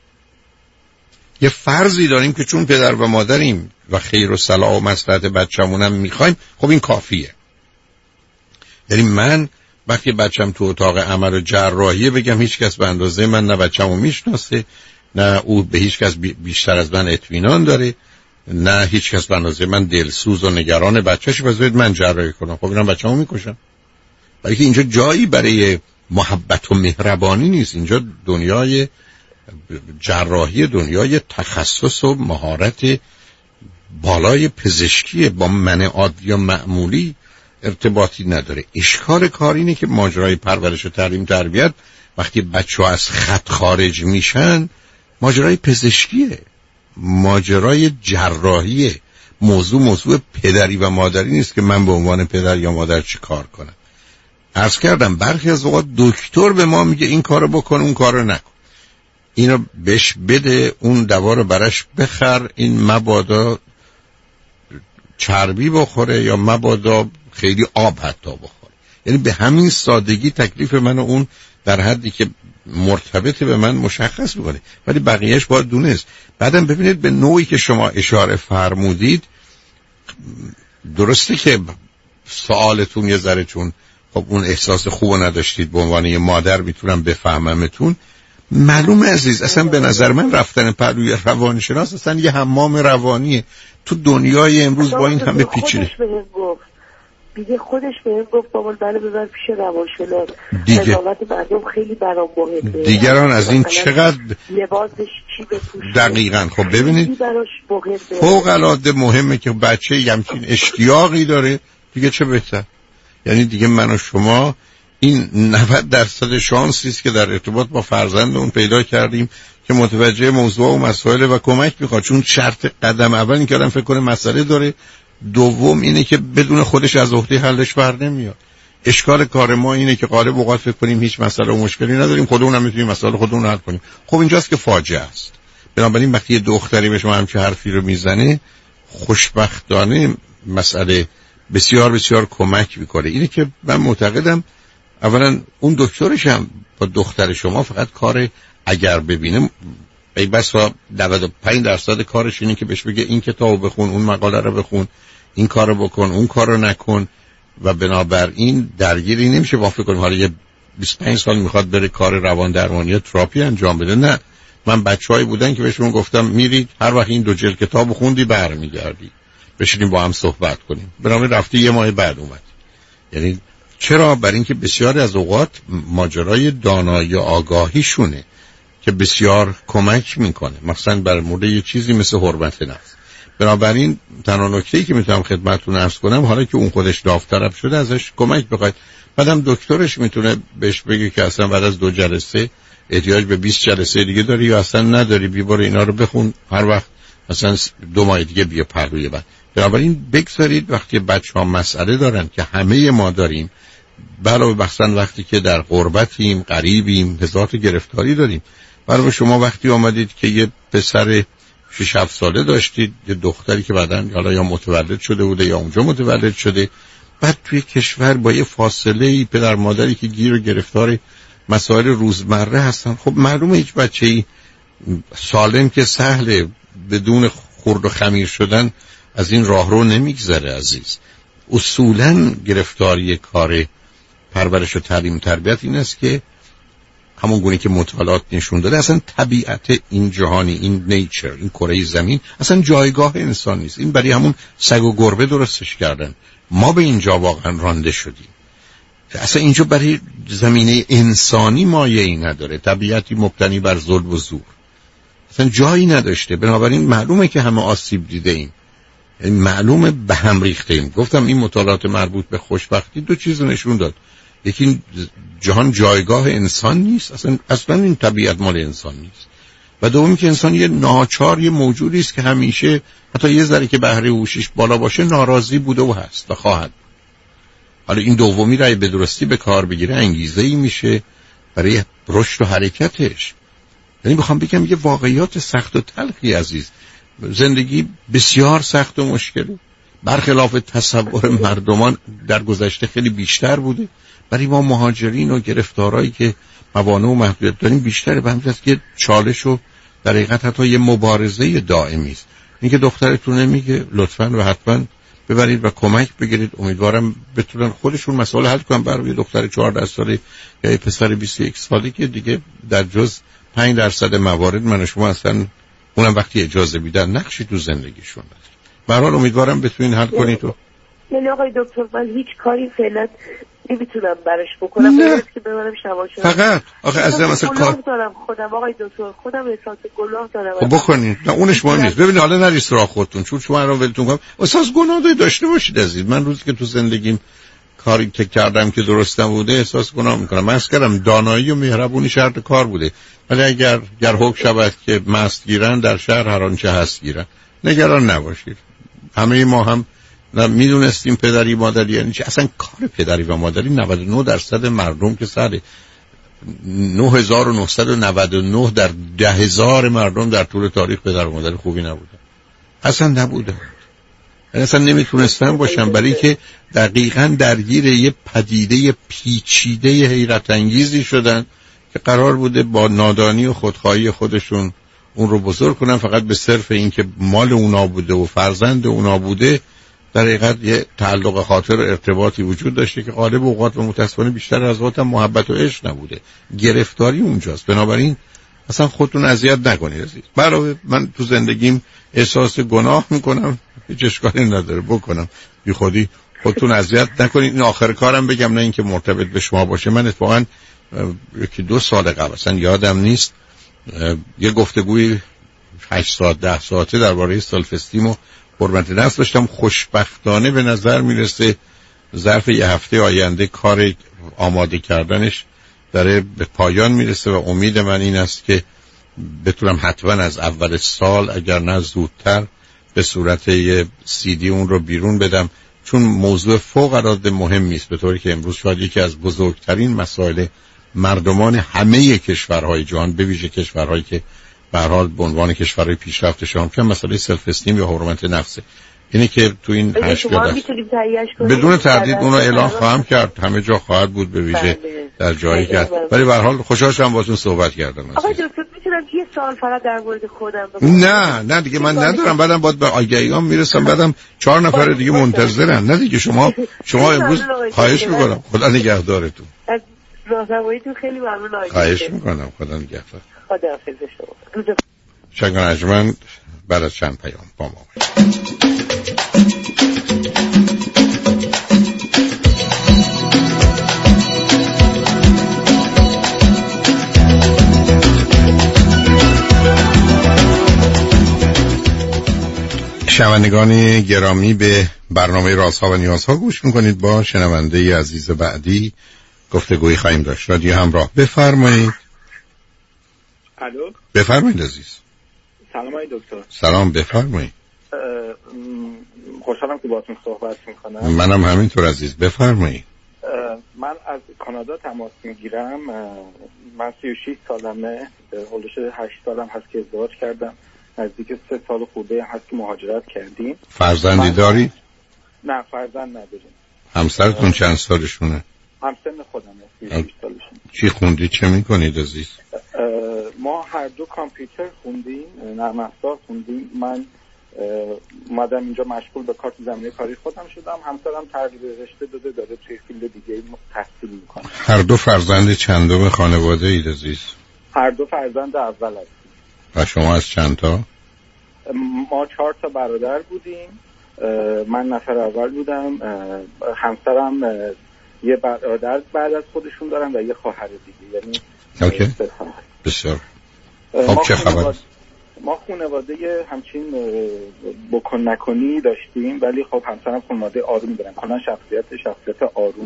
Speaker 3: یه فرضی داریم که چون پدر و مادریم و خیر و صلاح و مصلحت بچه‌مونم میخوایم، خب این کافیه. یعنی من وقتی بچم تو اتاق عمل و جراحی بگم هیچ کس به اندازه من نه بچه‌مو میشناسه، نه او به هیچ کس بیشتر از من اطمینان داره، نه هیچ کس به اندازه من دلسوز و نگران بچه‌ش، بذارید من جراحی کنم، خب اینم بچه‌مو میکشم. برای که اینجا جایی برای محبت و مهربانی نیست، اینجا دنیای جراحی، دنیای تخصص و مهارت بالای پزشکی، با من عادی یا معمولی ارتباطی نداره. اشکال کار اینه که ماجرای پرورش و تعلیم تربیت وقتی بچه‌ها از خط خارج میشن، ماجرای پزشکیه، ماجرای جراحیه. موضوع پدری و مادری نیست که من به عنوان پدر یا مادر چی کار کنم. عرض کردم برخی از اوقات دکتر به ما میگه این کارو بکن اون کارو نکن، اینو بهش بده، اون دوا رو براش بخر، این مبادا چربی بخوره یا مبادا خیلی آب حتی بخوره. یعنی به همین سادگی تکلیف من و اون در حدی که مرتبط به من مشخص میکنه، ولی بقیهش باید دونست. بعدم ببینید به نوعی که شما اشاره فرمودید، درسته که سوالتون یه ذره چون خب اون احساس خوب نداشتید به عنوان یه مادر میتونم بفهممتون، معلومه عزیز، اصلا به نظر من رفتن پروی روانشناس اصلا یه حمام روانیه تو دنیای امروز با این همه پیچیده.
Speaker 4: خودش بهم گفت بابا بله ببر پیش روانشناس. قضاوت مردم خیلی برام مهمه.
Speaker 3: دیگران از این چقدر
Speaker 4: لباسش چی بپوشه.
Speaker 3: دقیقاً. خب ببینید فوق العاده مهمه که بچه همچین اشتیاقی داره، دیگه چه بهتر. یعنی دیگه من و شما این 90% شانسی است که در ارتباط با فرزند اون پیدا کردیم که متوجه موضوع و مسائل و کمک میخواد. چون شرط قدم اول این که آدم فکر کنه مسئله داره، دوم اینه که بدون خودش از عهده حلش بر نمیاد. اشکال کار ما اینه که غالب اوقات فکر کنیم هیچ مسئله و مشکلی نداریم، خودمون هم میتونیم مسئله خودمون حل کنیم. خب اینجاست که فاجعه است. بنابراین وقتی یه دختری به شما همچین حرفی رو میزنه، خوشبختانه مسئله بسیار بسیار کمک میکنه. اینه که من معتقدم اولا اون دکترش هم با دختر شما فقط کار اگر ببینه ای بسا 95% کارش اینه که بهش بگه این کتابو بخون، اون مقاله رو بخون، این کارو بکن، اون کارو نکن، و بنابراین درگیری نمیشه با فکر کنیم حالا یه 25 سال میخواد بره کار روان درمانی یا تراپی انجام بده. نه، من بچه‌هایی بودن که بهشون گفتم میرید هر وقت این 2 جلد کتابو خوندی برمیگردی بشینیم با هم صحبت کنیم. برام رفتی یه ماه بعد اومد. یعنی چرا؟ برای اینکه بسیاری از اوقات ماجرای دانایی و آگاهیشونه که بسیار کمک میکنه، مثلا بر مورد یه چیزی مثل حرمت نفس. بنابراین تنها نکته‌ای که میتونم خدمتتون عرض کنم، حالا که اون خودش داوطلب شده ازش کمک بخواید. بعدم دکترش میتونه بهش بگه که اصلا بعد از 2 جلسه احتیاج به 20 جلسه دیگه داری یا اصلا نداری، بیا برو اینا رو بخون، هر وقت مثلا 2 ماه دیگه بیا پهلوی بعد. بنابراین بگذارید وقتی بچه‌ها مسئله دارن که همه ما داریم، برای مثلا وقتی که در غربتیم، غریبیم، هزار تا گرفتاری داریم. برای شما وقتی آمدید که یه پسر 6-7 ساله داشتید، یه دختری که بعداً حالا یا متولد شده بوده یا اونجا متولد شده، بعد توی کشور با یه فاصله پدر مادری که گیر و گرفتار مسائل روزمره هستن، خب معلومه هیچ بچه‌ای سالم که سهله بدون خرد و خمیر شدن از این راهرو نمیگذره عزیز. اصولاً گرفتاری کار پرورش و تعلیم تربیت این است که همون گونه که مطالعات نشون داده اصلا طبیعت این جهانی، این نیچر، این کره زمین اصلا جایگاه انسان نیست. این برای همون سگ و گربه درستش کردن. ما به اینجا واقعا رانده شدیم. اصلا اینجا برای زمینه انسانی مایه‌ای نداره. طبیعتی مبتنی بر ظلم و زور اصلا جایی نداشته. بنابراین معلومه که همه آسیب دیده ایم، معلومه به هم ریخته ایم. گفتم این مطالعات مربوط به خوشبختی 2 چیز نشون داد. یکی جهان جایگاه انسان نیست، اصلا این طبیعت مال انسان نیست. و دومی که انسان یه ناچار، یه موجودی است که همیشه حتی یه ذره که بهره هوشش بالا باشه ناراضی بوده و هست و خواهد. حالا این دومی را به درستی به کار بگیره انگیزه‌ای میشه برای رشد و حرکتش. یعنی میخوام بگم یه واقعیات سخت و تلخی عزیز. زندگی بسیار سخت و مشکلی، برخلاف تصور مردمان در گذشته خیلی بیشتر بوده. برای ما مهاجرین و گرفتارایی که موانع و محدودیت داریم بیشتره. به همین که چالش و در حقیقت حتی یه مبارزه دائمی است. اینکه دخترتون نمیگه لطفاً و حتما ببرید و کمک بگیرید، امیدوارم بتونن خودشون مسائل حل کنن. برای دختر 14 ساله یا یه پسر 21 ساله که دیگه در جز 5% موارد من و شما اصلا اونم وقتی اجازه میدن نقشی تو زندگیشون نداره. به هر حال امیدوارم بتونین حل کنید. تو
Speaker 4: یعنی آقای دکتر من هیچ کاری فعلا نمیتونم براش بکنم، که ببرم شواشه.
Speaker 3: فقط آخه از مثلا کار
Speaker 4: دارم خودم آقای دکتر، خودم احساس گناه دارم.
Speaker 3: خب بکنید. نه اونش مهم نیست. ببینید حالا نریس راه خودتون، چون شما رو ولتون کنم احساس گناه داشته باشید عزیز. من روزی که تو زندگیم کاری که کردم که درستم بوده احساس گناه میکنم. من کردم دانایی و مهربونی شرط کار بوده، ولی اگر حکم شود که مست گیرن در شهر هر آنچه هست گیرن، نگران نباشید. همه ما هم میدونستیم پدری مادری یعنی چی. اصلا کار پدری و مادری 99% مردم که سر 9999 در 10,000 مردم در طول تاریخ پدر و مادر خوبی نبودن. اصلا نبودن. اصلا نمیتونستن باشن، برای که دقیقاً درگیر یه پدیده پیچیده حیرت انگیزی شدن که قرار بوده با نادانی و خودخواهی خودشون اون رو بزرگ کنن، فقط به صرف این که مال اونا بوده و فرزند اونا بوده. در حقیقت یه تعلق خاطر و ارتباطی وجود داشته که غالب اوقات و متاسفانه بیشتر از اوقات هم محبت و عشق نبوده، گرفتاری اونجاست. بنابراین اصلا خودتون اذیت نکنید عزیز. برای من تو زندگیم احساس گناه میکنم، هیچ اشکالی نداره بکنم، بی خودی خودتون اذیت نکنید. این آخر کارم بگم، نه اینکه مرتبط به شما باشه. من اتفاقا 1-2 سال قبل اصلا یادم نیست یه گفتگوی 8 ساعت 10 ساعته درباره سلف استیم و حرمت نفس داشتم. خوشبختانه به نظر میرسه ظرف یه هفته آینده کار آماده کردنش داره به پایان میرسه و امید من این است که بتونم حتما از اول سال اگر نه زودتر به صورت یه CD اون رو بیرون بدم، چون موضوع فوق العاده مهمی است، به طوری که امروز شاید یکی از بزرگترین مسائل مردمان همه کشورهای جهان، به ویژه کشورهایی که به هر حال به عنوان کشورهای پیشرفته شما که مسئله سلف استیم یا حرمت نفسه. اینه که تو این 8 بدون تردید اون رو اعلام خواهم کرد، همه جا خواهد بود، به ویژه در جایی که ولی به هر حال خوشحال شدم باهاتون صحبت کردم.
Speaker 4: آقای دکتر میتونم یه سوال فقط در مورد خودم بکنم؟
Speaker 3: نه دیگه من ندارم، بعدم باید به آگهیام میرسم، بعدم 4 نفر دیگه منتظرن. نه دیگه شما امروز خواهش میکنم خدا نگهدارتون.
Speaker 4: از راهنماییتون خیلی ممنون.
Speaker 3: خواهش میکنم خدا نگهدار.
Speaker 4: خداحافظ شما.
Speaker 3: شنگ نجمن بعد از چند پیام با ما شنوندگان گرامی به برنامه رازها و نیازها گوش میکنید. با شنونده عزیز بعدی گفتگویی خواهیم داشت. رادیو همراه، بفرمایید.
Speaker 5: الو،
Speaker 3: بفرمایید عزیز.
Speaker 5: سلام آقای دکتر.
Speaker 3: سلام، بفرمایید.
Speaker 5: خوشحالم که باهاتون صحبت میکنم.
Speaker 3: منم همینطور عزیز، بفرمایید.
Speaker 5: من از کانادا تماس میگیرم. من 36 سالمه، حدود 8 سالم هست که ازدواج کردم، نزدیک 3 سال خورده هست که مهاجرت کردیم.
Speaker 3: فرزندی دارید؟
Speaker 5: نه فرزند نداریم.
Speaker 3: همسرتون چند سالشونه؟
Speaker 5: همسن خودمه، 36 سالشون.
Speaker 3: چی خوندید، چه میکنید عزیز؟
Speaker 5: ما هر دو کامپیوتر خوندیم، نرم افزار خوندیم. من اومدم اینجا مشغول به کار تو زمینه کاری خودم شدم. همسرم تغییر رشته داره توی فیلد دیگه تحصیل میکنه.
Speaker 3: هر دو فرزند چندم خانواده اید عزیز؟
Speaker 5: هر دو فرزند اول هستیم.
Speaker 3: و شما از چند تا؟
Speaker 5: ما 4 تا برادر بودیم. من نفر اول بودم. همسرم یه برادر بعد از خودشون دارن و یه خواهر دیگه، یعنی
Speaker 3: اوکی. بسیار خب. چه خبر؟
Speaker 5: ما خانواده همچین بکن نکنی داشتیم، ولی خب همسرم خانواده آرومی دارن. کلا شخصیت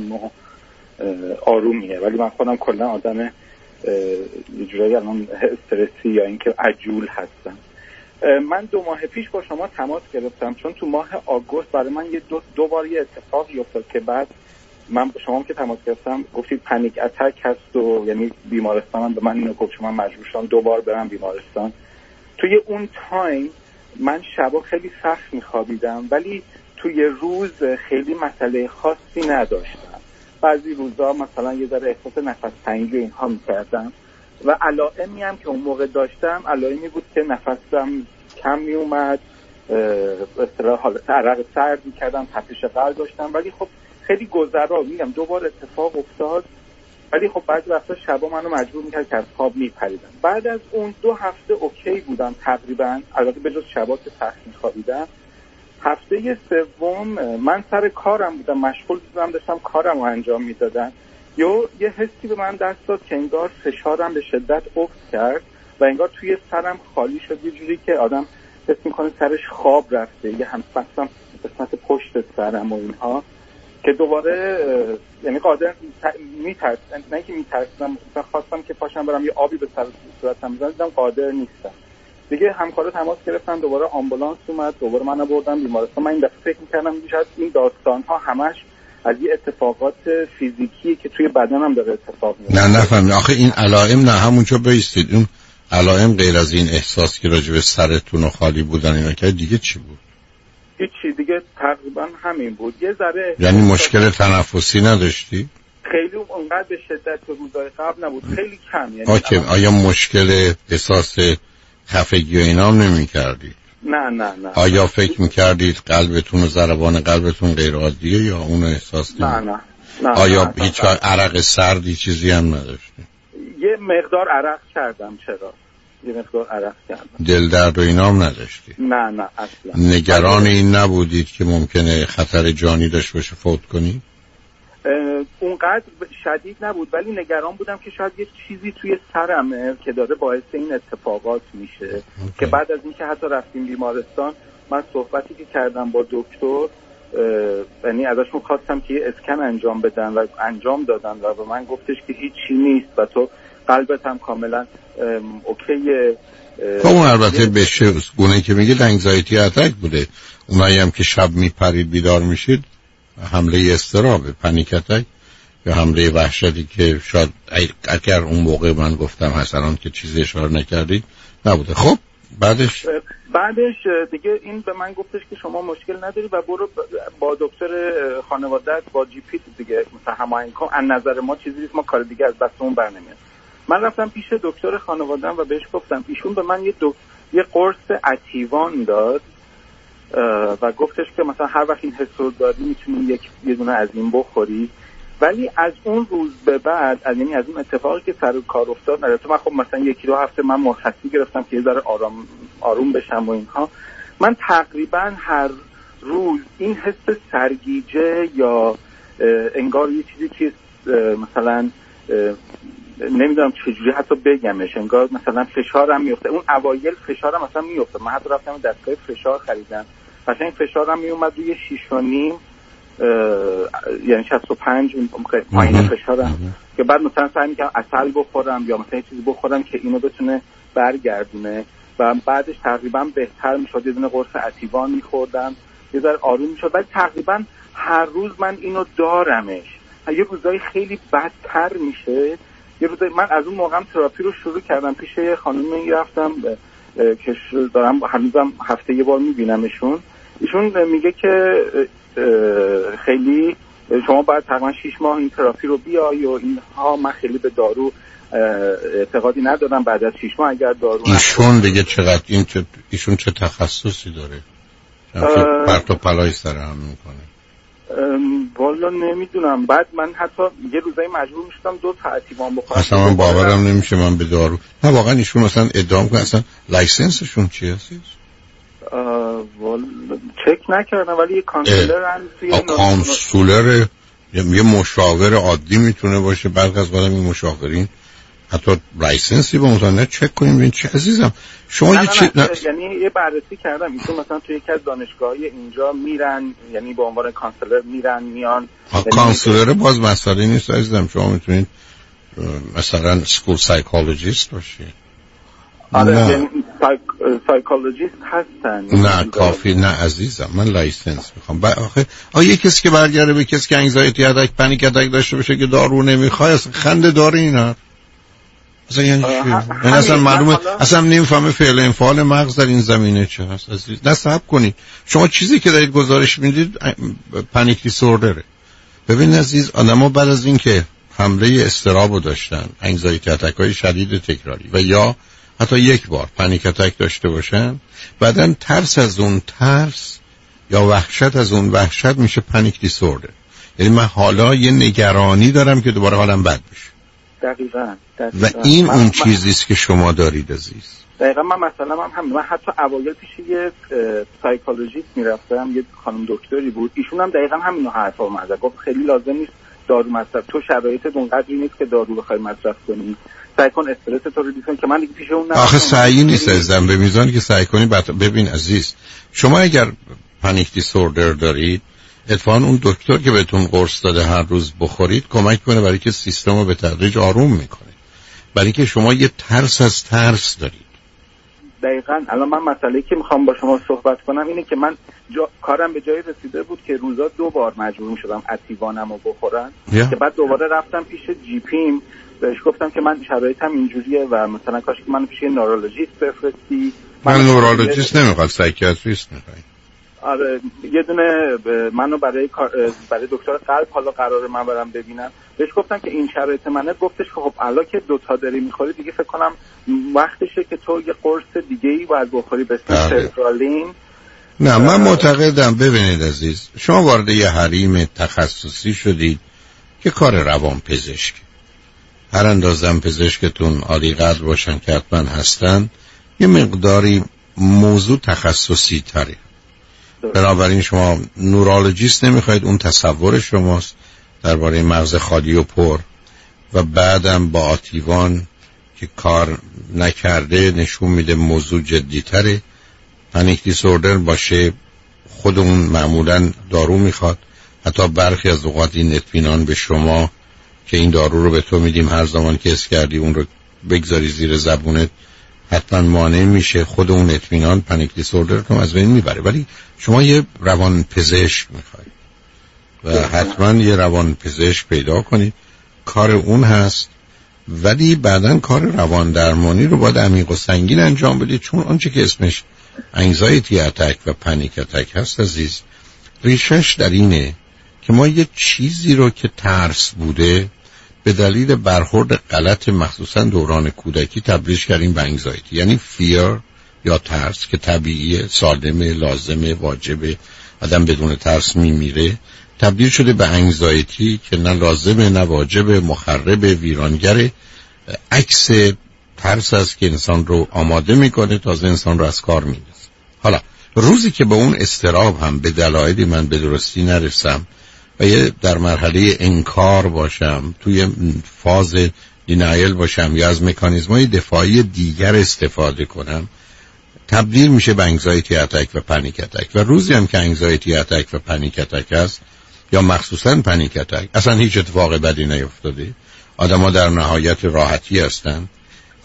Speaker 5: آرومیه، ولی من خودم کلا آدم یه جورایی الان استرسی یا اینکه عجول هستم. من 2 ماه پیش با شما تماس گرفتم چون تو ماه آگوست برای من دو بار یه اتفاقی افتاد که بعد من با شما که تماس گرفتم گفتید پنیک اتک هست و یعنی بیمارستانم به من اینو گفت شما مجبور شدم 2 بار برم بیمارستان. توی اون تایم من شبا خیلی سخت میخوابیدم، ولی توی روز خیلی مسئله خاصی نداشتم. بعضی روزا مثلا یه ذره احساس نفس تنگی اینها میکردم و علائمی هم که اون موقع داشتم علائمی بود که نفسم کم میومد، اصطلاح حالت عرق سرد میکردم، تپش قلب داشتم. ولی خب خیلی گذرا میگم 2 بار اتفاق افتاد، ولی خب بعضی وقتا شبا منو مجبور میکرد که از خواب میپریدم. بعد از اون 2 هفته اوکی بودم تقریبا، البته به جز شبا که سخت میخوابیدم. هفته سوم من سر کارم بودم، مشغول بودم، داشتم کارم رو انجام میدادم. یه حسی به من دست داد که انگار فشارم به شدت افت کرد و انگار توی سرم خالی شد، یه جوری که آدم حس میکنه سرش خواب رفته، یه همسفم قسمت پشت سرم و اینها، که دوباره یعنی قادر میترسم، نه که میترسم، خواستم که پاشم برم یه آبی به سر صورتم بزنم، دیدم قادر نیستم دیگه. همکارا تماس گرفتن، دوباره آمبولانس اومد، دوباره منو بردن بیمارستان. من این دفعه فکر می‌کردم شاید این داستان ها همش از یه اتفاقات فیزیکی که توی بدنم داره اتفاق میفته.
Speaker 3: نه نفهمید آخه این علائم، نه همونجا بایستید، اون علائم غیر از این احساس که راجع به سرتون و خالی بودن اینا که دیگه چی بود؟
Speaker 5: هیچی دیگه، تقریبا همین بود. یه ذره
Speaker 3: یعنی مشکل تنفسی نداشتی؟
Speaker 5: خیلی اونقدر به شدت به روزهای قبل نبود، خیلی کم. یعنی
Speaker 3: اوکی. آیا مشکل احساس خفگی و اینا هم نمی کردید؟
Speaker 5: نه.
Speaker 3: آیا فکر میکردید قلبتون و ضربان قلبتون غیر عادیه یا اون احساس
Speaker 5: نه.
Speaker 3: آیا هیچ عرق سردی چیزی هم نداشتید؟
Speaker 5: یه مقدار عرق کردم. چرا؟ یه مقدار عرق کردم.
Speaker 3: دل درد و اینا هم نداشتید؟
Speaker 5: نه اصلا.
Speaker 3: نگران این نبودید که ممکنه خطر جانی داشت باشه فوت کنی؟
Speaker 5: اونقدر شدید نبود، ولی نگران بودم که شاید یه چیزی توی سرمه که داره باعث این اتفاقات میشه. که بعد از اینکه حتی رفتیم بیمارستان، من صحبتی که کردم با دکتر، یعنی ازشون خواستم که یه اسکن انجام بدن و انجام دادن و به من گفتش که هیچی نیست و تو قلبت هم کاملا اوکیه.
Speaker 3: اون البته به گونه که میگه انگزایتی اتک بوده. اونایی هم که شب میپرید بیدار میشید حمله اضطرابه، پنیک اتک یا حمله وحشتی که شاید اگر اون موقع من گفتم حسنان که چیزی اشاره نکردید نبوده. خب بعدش
Speaker 5: دیگه این به من گفتش که شما مشکل نداری و برو با دکتر خانواده‌ات با جی پی دیگه مثلا هماهنگ کن، از نظر ما چیزی نیست، ما کار دیگه از دستمون برنمیاد. من رفتم پیش دکتر خانواده‌ام و بهش گفتم، ایشون به من یه قرص اتیوان داد و گفتش که مثلا هر وقت این حس رو داری میتونی یه دونه از این بخوری. ولی از اون روز به بعد، یعنی از اون اتفاقی که سر کار افتاد، البته من خب مثلا 1-2 هفته من مرخصی گرفتم که یه ذره آروم بشم و اینها، من تقریبا هر روز این حس سرگیجه یا انگار یه چیزی که مثلا نمیدونم چجوری حتی بگمش، انگار مثلا فشارم میفته. اون اوایل فشارم مثلا میفته، من حتی رفتم دستگاه فشار خریدم، مثلا این فشارم میومد روی 6.5 یعنی 65 پایین فشارم، که بعد مثلا سعی میکنم عسل بخورم یا مثلا چیزی بخورم که اینو بتونه برگردونه. و بعدش تقریبا بهتر میشد. یه دونه قرص اتیوان میخوردم یه ذره آروم میشد، ولی تقریبا هر روز من اینو دارمش. یه روزایی خیلی بدتر میشه. یه روزایی من از اون موقعم تراپی رو شروع کردم، پیش یه خانومی رفتم که دارم هنوزم هفته یه بار میبینمشون. ایشون میگه که خیلی شما باید تقریبا 6 ماه این تراپی رو بیای و اینها. من خیلی به دارو اعتقادی ندارم. بعد از 6 ماه اگر دارو
Speaker 3: ایشون دیگه چقدر ایشون چه تخصصی داره؟ پرت و پلای سر هم میکنه.
Speaker 5: والا نمیدونم. بعد من حتی یه روزایی مجبور میشدم 2 تا اتیوان بخورم.
Speaker 3: اصلا من باورم نمیشه من به دارو. نه واقعا ایشون مثلا ادعا میکنه اصلا لایسنسشون چیه؟
Speaker 5: والا چک نکردم، ولی یه کانسولر
Speaker 3: کانسولر یه مشاور عادی میتونه باشه. بعد از این مشاورین حتی لایسنسی به اون چک کنیم ببین چه عزیزم شما
Speaker 5: یعنی یه بررسی کردم ایشون مثلا توی یکی از دانشگاهی اینجا میرن، یعنی به عنوان کانسولر میرن میان.
Speaker 3: کانسولر باز مسئله نیست عزیزم، شما میتونید مثلا سکول سایکولوژیست باشید.
Speaker 5: آره سایکولوژیست هستن.
Speaker 3: نه کافی نه عزیزم، من لایسنس میخوام. آخه یه کسی که برگرده به کسی که انگزایتی اتک پنیک اتک داشته باشه که دارو نمیخواد اصلا خنده داره اینا. اصلا یعنی چی؟ یعنی اصلا معلومه اصلا نمیفهمه فعل انفعال مغز در این زمینه چه هست عزیز. نه صبر کنید، شما چیزی که دارید گزارش میدید پنیک دیسوردره. ببین عزیز، آدما بعد از اینکه حمله اضطرابو داشتن، انگزایتی اتک‌های شدید تکراری و یا حتی یک بار پنیک اتک داشته باشن، بعدن ترس از اون ترس یا وحشت از اون وحشت میشه پنیک دیسوردر. یعنی من حالا یه نگرانی دارم که دوباره حالم بد میشه.
Speaker 5: دقیقاً.
Speaker 3: و این اون چیزیست که شما دارید عزیز.
Speaker 5: دقیقاً. من مثلا من حتی اوایل پیش یه سایکولوژیست میرفتم، یه خانم دکتری بود، ایشون هم دقیقاً همینو حرفا می‌زد. گفت خیلی لازم نیست دارو مصرف، تو شرایطت اونقدری نیست که دارو بخوای مصرف کنی، سعی کن استرس تو رو دیدن که من دیگه پیش اون.
Speaker 3: آخه سعی نیست عزیزم، به میزانی که سعی کنی. ببین عزیز، شما اگر پنیک دیسوردر دارید، اتفاقا اون دکتر که بهتون قرص داده هر روز بخورید کمک کنه برای که سیستم رو به تدریج آروم میکنه، برای که شما یه ترس از ترس دارید.
Speaker 5: دقیقاً. الان من مسئله‌ای که میخوام با شما صحبت کنم اینه که من کارم به جایی رسیده بود که روزا 2 بار مجبور میشدم اتیوانم رو بخورم که بعد دوباره رفتم پیش جی پیم، بهش گفتم که من شرایطم اینجوریه و مثلا کاش که من پیش نورولوژیست بفرستی.
Speaker 3: من نورولوژیست نمیخواد، سایکیاتریست میخواد.
Speaker 5: آره یه دونه منو برای دکتر قلب حالا قراره من برم ببینم. بهش گفتم که این شرایط منه. گفتش که خب الان که 2 تا داری میخوری دیگه فکر کنم وقتشه که تو یه قرص دیگه‌ای باید بخوری به اسم سرترالین.
Speaker 3: نه من معتقدم ببینید عزیز، شما وارد یه حریم تخصصی شدید که کار روان پزشک، هر اندازم پزشکتون عالی قدر باشن که حتما هستن، یه مقداری موضوع تخصصی تره. بنابراین شما نورولوژیست نمیخواید، اون تصور شماست درباره مغز خالی و پر، و بعدم با آتیوان که کار نکرده نشون میده موضوع جدی تره. پنیک دیسوردر باشه خودمون معمولا دارو میخواد، حتی برخی از اوقات این اطمینان به شما که این دارو رو به تو میدیم هر زمان که حس کردی اون رو بگذاری زیر زبونت حتما مانع میشه، خود اون اطمینان پنیک دیسوردر رو از بین میبره. ولی شما یه روان پزشک میخواید و حتما یه روان پزشک پیدا کنید، کار اون هست. ولی بعدن کار روان درمانی رو باید عمیق و سنگین انجام بدید، چون آنچه که اسمش انگزایتی اتک و پنیک اتک هست عزیز، ریشش در اینه که ما یه چیزی رو که ترس بوده به دلیل برخورد غلط مخصوصا دوران کودکی تبدیل کردیم به انگزایتی. یعنی فیر یا ترس که طبیعیه، سالمه، لازمه، واجبه، آدم بدون ترس میمیره، تبدیل شده به انگزایتی که نه لازمه نه واجبه، مخربه، ویرانگره. عکس ترس است که انسان رو آماده میکنه تازه انسان رو از کار میندازه. حالا روزی که به اون اضطراب هم به دلایلی من به درستی نرسم و یه در مرحله انکار باشم، توی فاز دینایل باشم یا از مکانیزم‌های دفاعی دیگر استفاده کنم، تبدیل میشه به انگزایتی اتک و پنیک اتک. و روزی هم که انگزایتی اتک و پنیک اتک هست یا مخصوصا پنیک اتک، اصلا هیچ اتفاق بدی نیفتاده، آدم‌ها در نهایت راحتی هستن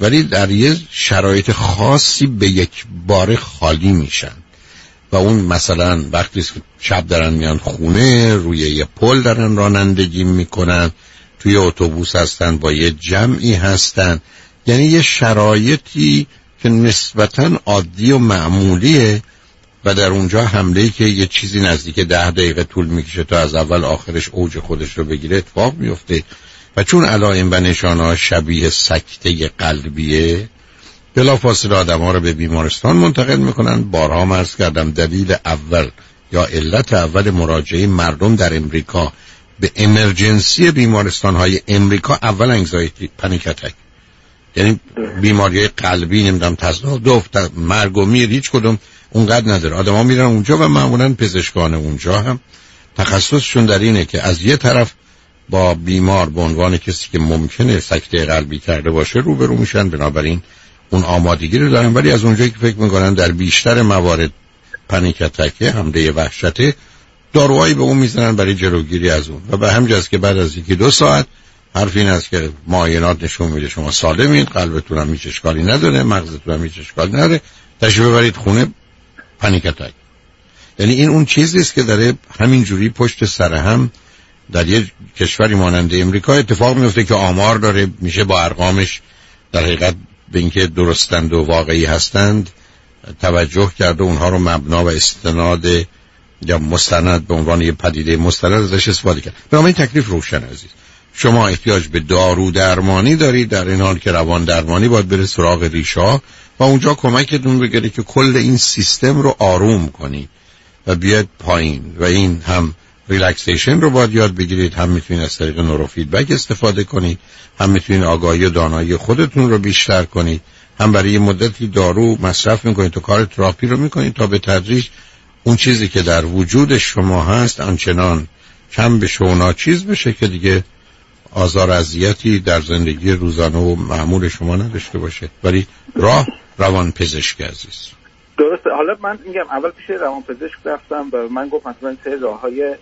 Speaker 3: ولی در یه شرایط خاصی به یک بار خالی میشن و اون مثلا وقتی که شب دارن میان خونه، روی یه پل دارن رانندگی میکنن، توی اتوبوس هستن، با یه جمعی هستن، یعنی یه شرایطی که نسبتاً عادی و معمولیه و در اونجا حمله‌ای که یه چیزی نزدیک 10 دقیقه طول میکشه تا از اول آخرش اوج خودش رو بگیره اتفاق میفته و چون علائم و نشانه‌ها شبیه سکته قلبیه بلافاصله آدم‌ها رو به بیمارستان منتقل میکنن. بارها عرض کردم دلیل اول یا علت اول مراجعه مردم در امریکا به امرجنسی بیمارستان‌های امریکا اول انگزایتی، پنیک اتک، یعنی بیماری قلبی، نمیدونم تصادف، مرگ و میر، هیچ کدوم اونقدر نداره. آدم‌ها میرن اونجا و معمولاً پزشکان اونجا هم تخصصشون در اینه که از یه طرف با بیمار به عنوان کسی که ممکنه سکته قلبی کرده باشه روبرو میشن، بنابراین اون آمادگی رو دارن، ولی از اونجایی که فکر میکنن در بیشتر موارد پنیک اتک، حمله وحشته، داروهایی به اون میزنن برای جلوگیری از اون و به همین جاست که بعد از 1-2 ساعت حرف این است که معاینات نشون میده شما سالمید، قلبتون هم هیچ اشکالی نداره، مغزتون هم هیچ اشکالی نداره، تشریف ببرید خونه، پنیک اتک. یعنی این اون چیزی است که داره همینجوری پشت سر هم در یه کشوری مانند امریکا اتفاق میفته که آمار داره میشه با ارقامش در حقیقت به اینکه درستند و واقعی هستند توجه کرده، اونها رو مبنا و استناد یا مستند به عنوان یه پدیده مستند ازش استفاده کرد. بنابراین تکلیف روشن عزیز، شما احتیاج به دارو درمانی دارید، در این حال که روان درمانی باید بره سراغ ریشه‌ها و اونجا کمکتون بگیره که کل این سیستم رو آروم کنی و بیاد پایین و این هم ریلکسیشن رو باید یاد بگیرید، هم میتونید از طریق نوروفیدبک استفاده کنید، هم میتونید آگاهی و دانایی خودتون رو بیشتر کنید، هم برای مدتی دارو مصرف میکنید و کار تراپی رو میکنید تا به تدریج اون چیزی که در وجود شما هست آنچنان کم بشه و ناچیز بشه که دیگه آزار اذیتی در زندگی روزانه و معمول شما نداشته باشه. ولی راه روان پزشک عزیز.
Speaker 5: درسته. حالا من میگم اول پیش روان پزشک رفتم و من گفت مثلا سه راههای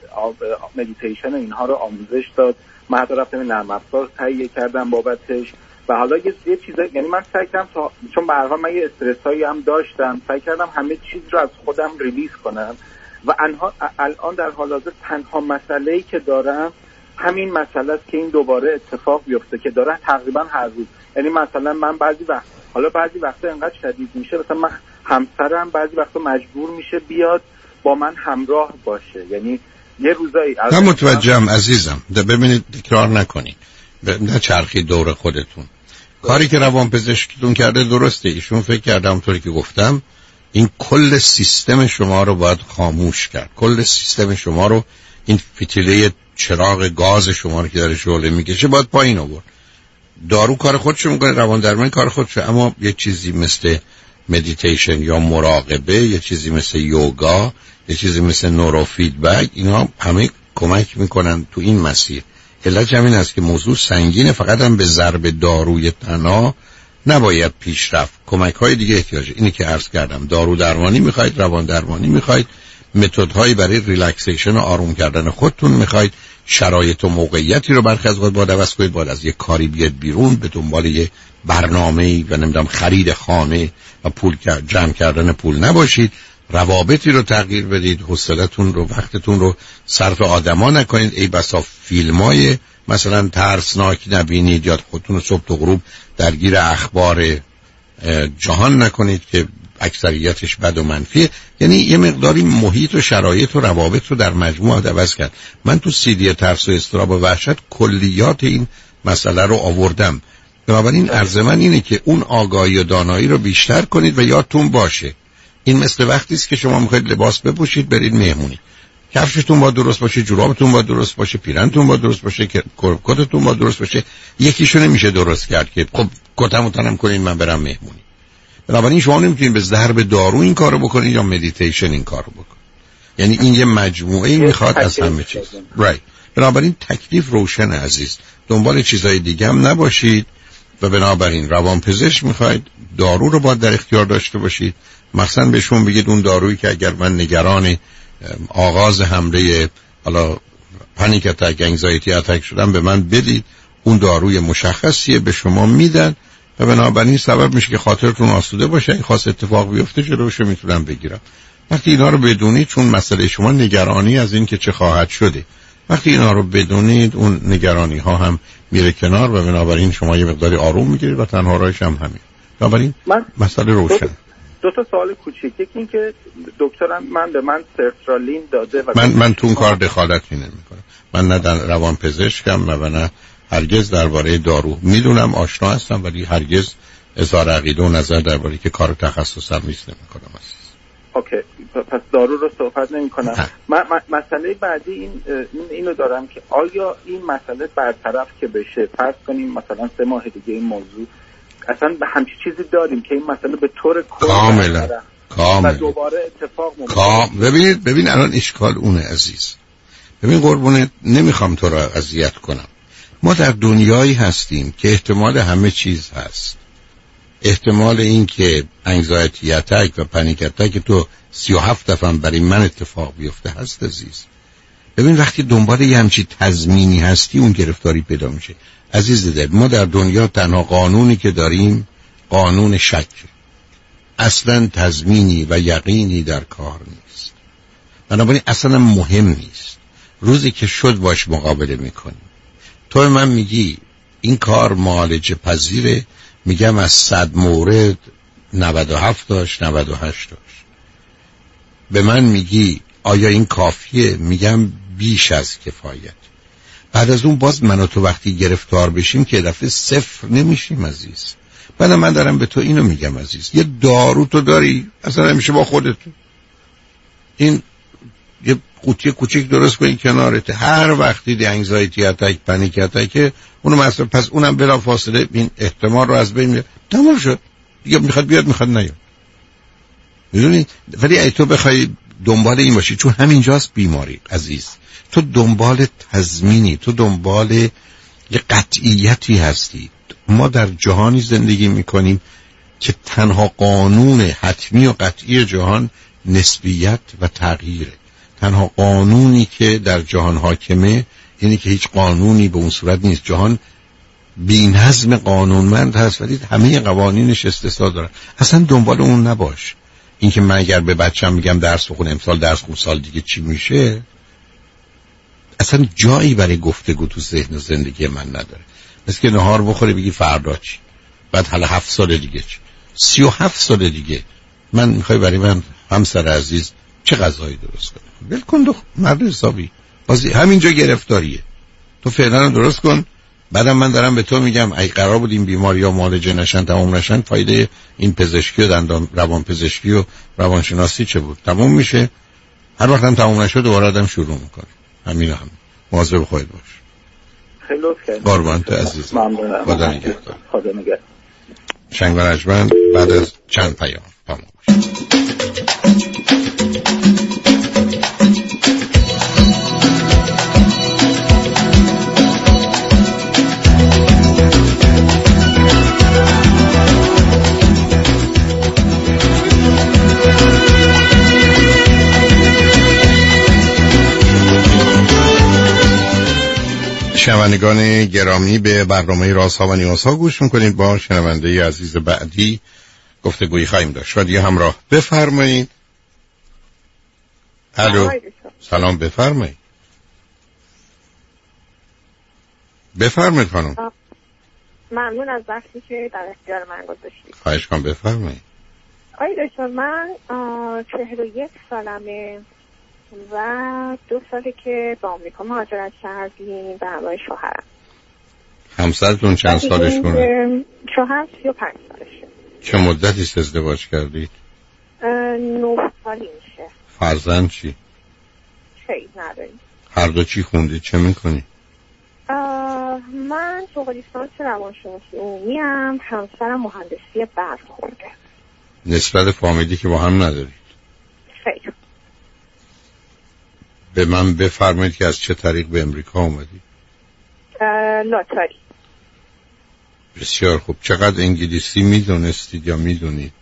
Speaker 5: مدیتیشن اینها رو آموزش داد، من حتی رفتم نرم افزار تهیه کردم بابتش و حالا یه چیزا، یعنی من سعی کردم چون به هر حال من یه استرسایی هم داشتم، سعی کردم همه چیز رو از خودم ریلیز کنم و الان در حال حاضر تنها مسئله‌ای که دارم همین مسئله است که این دوباره اتفاق بیفته که داره تقریبا هر روز. یعنی مثلا من بعضی وقتا انقدر شدید میشه، مثلا من همسرم بعضی وقتا مجبور میشه بیاد با من همراه باشه، یعنی یه روزایی
Speaker 3: من متوجهم عزیزم، ببینید تکرار نکنید، نه چرخی دور خودتون. کاری که روانپزشکتون کرده درسته، ایشون فکر کرده همونطوری که گفتم این کل سیستم شما رو باید خاموش کرد، کل سیستم شما رو، این فتیله چراغ گاز شما رو که داره شعله میکشه باید پایین آورد. دارو کار خودشو میکنه، روان درمانی کار خودشو، اما یه چیزی مثل مدیتیشن یا مراقبه، یه چیزی مثل یوگا، یه چیزی مثل نوروفیدبک، اینا همه کمک میکنن تو این مسیر. علت همین است که موضوع سنگینه، فقط هم به ضرب داروی تنها نباید پیش رفت، کمک های دیگه احتیاجه. اینی که عرض کردم، دارو درمانی میخواید، روان درمانی میخواید، متدهای برای ریلکسیشن و آروم کردن خودتون میخواید، شرایط و موقعیتی رو برخی از وقت باید عوض کنید، باید از یک کاری بیاد بیرون، به دنبال یه برنامه‌ای و نمیدونم خرید خانه و پول جمع کردن پول نباشید، روابطی رو تغییر بدید، حوصله‌تون رو، وقتتون رو صرف آدما نکنید، ای بسا فیلمای مثلا ترسناک نبینید یا خودتون رو صبح تا غروب درگیر اخبار جهان نکنید که اکثریتش بد و منفیه. یعنی یه مقداری محیط و شرایط و روابط رو در مجموع عوض کرد. من تو CD ترس و اضطراب و وحشت کلیات این مسئله رو آوردم. بنابراین عرض من اینه که اون آگاهی و دانایی رو بیشتر کنید و یادتون باشه این مثل وقتی است که شما میخواید لباس بپوشید برید مهمونی، کفشتون باید درست باشه، جورابتون باید درست باشه، پیرنتون باید درست باشه، کتتون باید درست باشه. یکیشو نمیشه درست کرد که خب کتمو تنم کنین من برم مهمونی. بنابراین شما نمیتونید به ضرب دارو این کارو بکنید یا مدیتیشن این کارو بکنید. یعنی این یه مجموعه میخواد از همه چیز. بنابراین تکلیف روشن عزیز، دنبال چیزای دیگه هم نباشید و بنابراین روانپزشک میخواید، دارو رو باید در اختیار داشته باشید. مثلا بهشون بگید اون دارویی که اگر من نگران آغاز حمله حالا پانیک اتک، انگزایتی اتک شدم به من بدید، اون داروی مشخصیه به شما میدن و بنابراین سبب میشه که خاطرتون آسوده باشه. این خاص اتفاق بیفته جلوشو میتونم بگیرم. وقتی اینا رو بدونید، چون مسئله شما نگرانی از این که چه خواهد شده، وقتی اینا رو بدونید اون نگرانی ها هم میره کنار و بنابراین شما یه مقداری آروم میگیرید و تنها راهش هم همین. بنابراین مسئله روشن.
Speaker 5: دو تا سوال کوچیک. یکی این که دکترم به من سرترالین داده و
Speaker 3: من تو اون کار دخالتی نمیکنم. من نه روان پزشکم و نه هرگز درباره دارو میدونم، آشنا هستم، ولی هرگز اظهار عقیده و نظر درباره که کار تخصصم نیست نمیکنم.
Speaker 5: اوکی، پس دارو رو صحبت نمی کنم. مسئله بعدی اینو دارم که آیا این مسئله برطرف که بشه، فرض کنیم مثلا 3 ماه دیگه این موضوع اصلا به همچین چیزی داریم که این مسئله به طور
Speaker 3: کاملا
Speaker 5: و دوباره اتفاق ممکنه.
Speaker 3: ببین الان اشکال اونه عزیز. ببین قربونت، نمیخوام تو را اذیت کنم. ما در دنیایی هستیم که احتمال همه چیز هست. احتمال این که انگزایتی اتک و پنیک اتک تو 37 دفعه برای من اتفاق بیفته هست عزیز. ببین وقتی دنبال یه همچین تضمینی هستی اون گرفتاری پیدا میشه. عزیز دل، ما در دنیا تنها قانونی که داریم قانون شک. اصلا تضمینی و یقینی در کار نیست. بنابراین اصلا مهم نیست. روزی که شد باش مقابله میکنیم. تو من میگی این کار معالجه پذیره، میگم از 100 مورد 97 داشت 98 داشت. به من میگی آیا این کافیه؟ میگم بیش از کفایت. بعد از اون باز من و تو وقتی گرفتار بشیم که دفعه 0 نمیشیم عزیز. بعد من دارم به تو اینو میگم عزیز، یه دارو تو داری اصلا نمیشه با خودت این یه قوطی کوچیک درست کنی کنارت، هر وقتی دی انگزایتی اتک پنیک اتک اونو مصرف، پس اونم بلا فاصله این احتمال رو از بین میره. تمام شد دیگه، میخواد بیاد میخواد نیاد. میدونی؟ ولی ای تو بخوای دنبال این باشی، چون همینجاست بیماری عزیز، تو دنبال تضمینی، تو دنبال یه قطعیتی هستی. ما در جهانی زندگی میکنیم که تنها قانون حتمی و قطعی جهان نسبیت و تغییره. تنها قانونی که در جهان حاکمه اینه که هیچ قانونی به اون صورت نیست. جهان بی‌نظم قانونمند هست ولی همه قوانینش استثنا داره. اصلا دنبال اون نباش. این که من اگر به بچه‌م میگم درس بخون امسال درس خون سال دیگه چی میشه، اصلا جایی برای گفتگو تو ذهن و زندگی من نداره. مثل که نهار بخوری بگی فردا چی، بعد حالا 7 سال دیگه چی، 37 سال دیگه من میخوای برای من همسر عزیز چه غذایی درست کنم؟ ول کن دو مرد حسابی، بازی همینجا گرفتاریه. تو فعلا رو درست کن، بعدم من دارم به تو میگم ای قرار بود این بیماری‌ها معالجه نشن تمام نشن، فایده این پزشکی و دندان روان پزشکی و روانشناسی چه بود؟ تمام میشه. هر وقت هم تمام نشد دوباره آدم شروع میکنه. همین هم مواظب خودت باش.
Speaker 5: خیلی لطف کردید.
Speaker 3: قربانت عزیز.
Speaker 5: ممنونم.
Speaker 3: خدا نگهدار.
Speaker 5: خدا نگهدار.
Speaker 3: شنگ و رجمن بعد از چند پیام تمام باشه. شنوندگان گرامی، به برنامه رازها و نیازها گوش میکنید. با شنونده عزیز بعدی گفتگویی خواهیم داشت. و دیگه همراه بفرمایید. الو، سلام، بفرمایید. بفرمایید خانم.
Speaker 6: ممنون از وقتی که در اختیار من گذاشتید.
Speaker 3: خواهش کنم بفرمایید.
Speaker 6: آقای دکتر، من 41 سالمه و 2 ساله که با آمریکا مهاجرت کردیم به همراه شوهرم.
Speaker 3: همسرتون چند سالشونه؟
Speaker 6: شوهر 35 سالشه.
Speaker 3: چه مدتی ازدواج کردید؟
Speaker 6: 9 سالی میشه.
Speaker 3: فرزند چی؟
Speaker 6: خیلی نداریم.
Speaker 3: هر دو چی خوندید؟ چه میکنی؟
Speaker 6: من فوق لیسانس روانشناسی عمومی ام، همسرم مهندسی برق خونده.
Speaker 3: نسبت فامیلی که با هم ندارید؟
Speaker 6: خیلی.
Speaker 3: به من بفرمایید که از چه طریق به امریکا اومدید؟
Speaker 6: لاتاری.
Speaker 3: بسیار خوب. چقدر انگلیسی میدونستید یا میدونید؟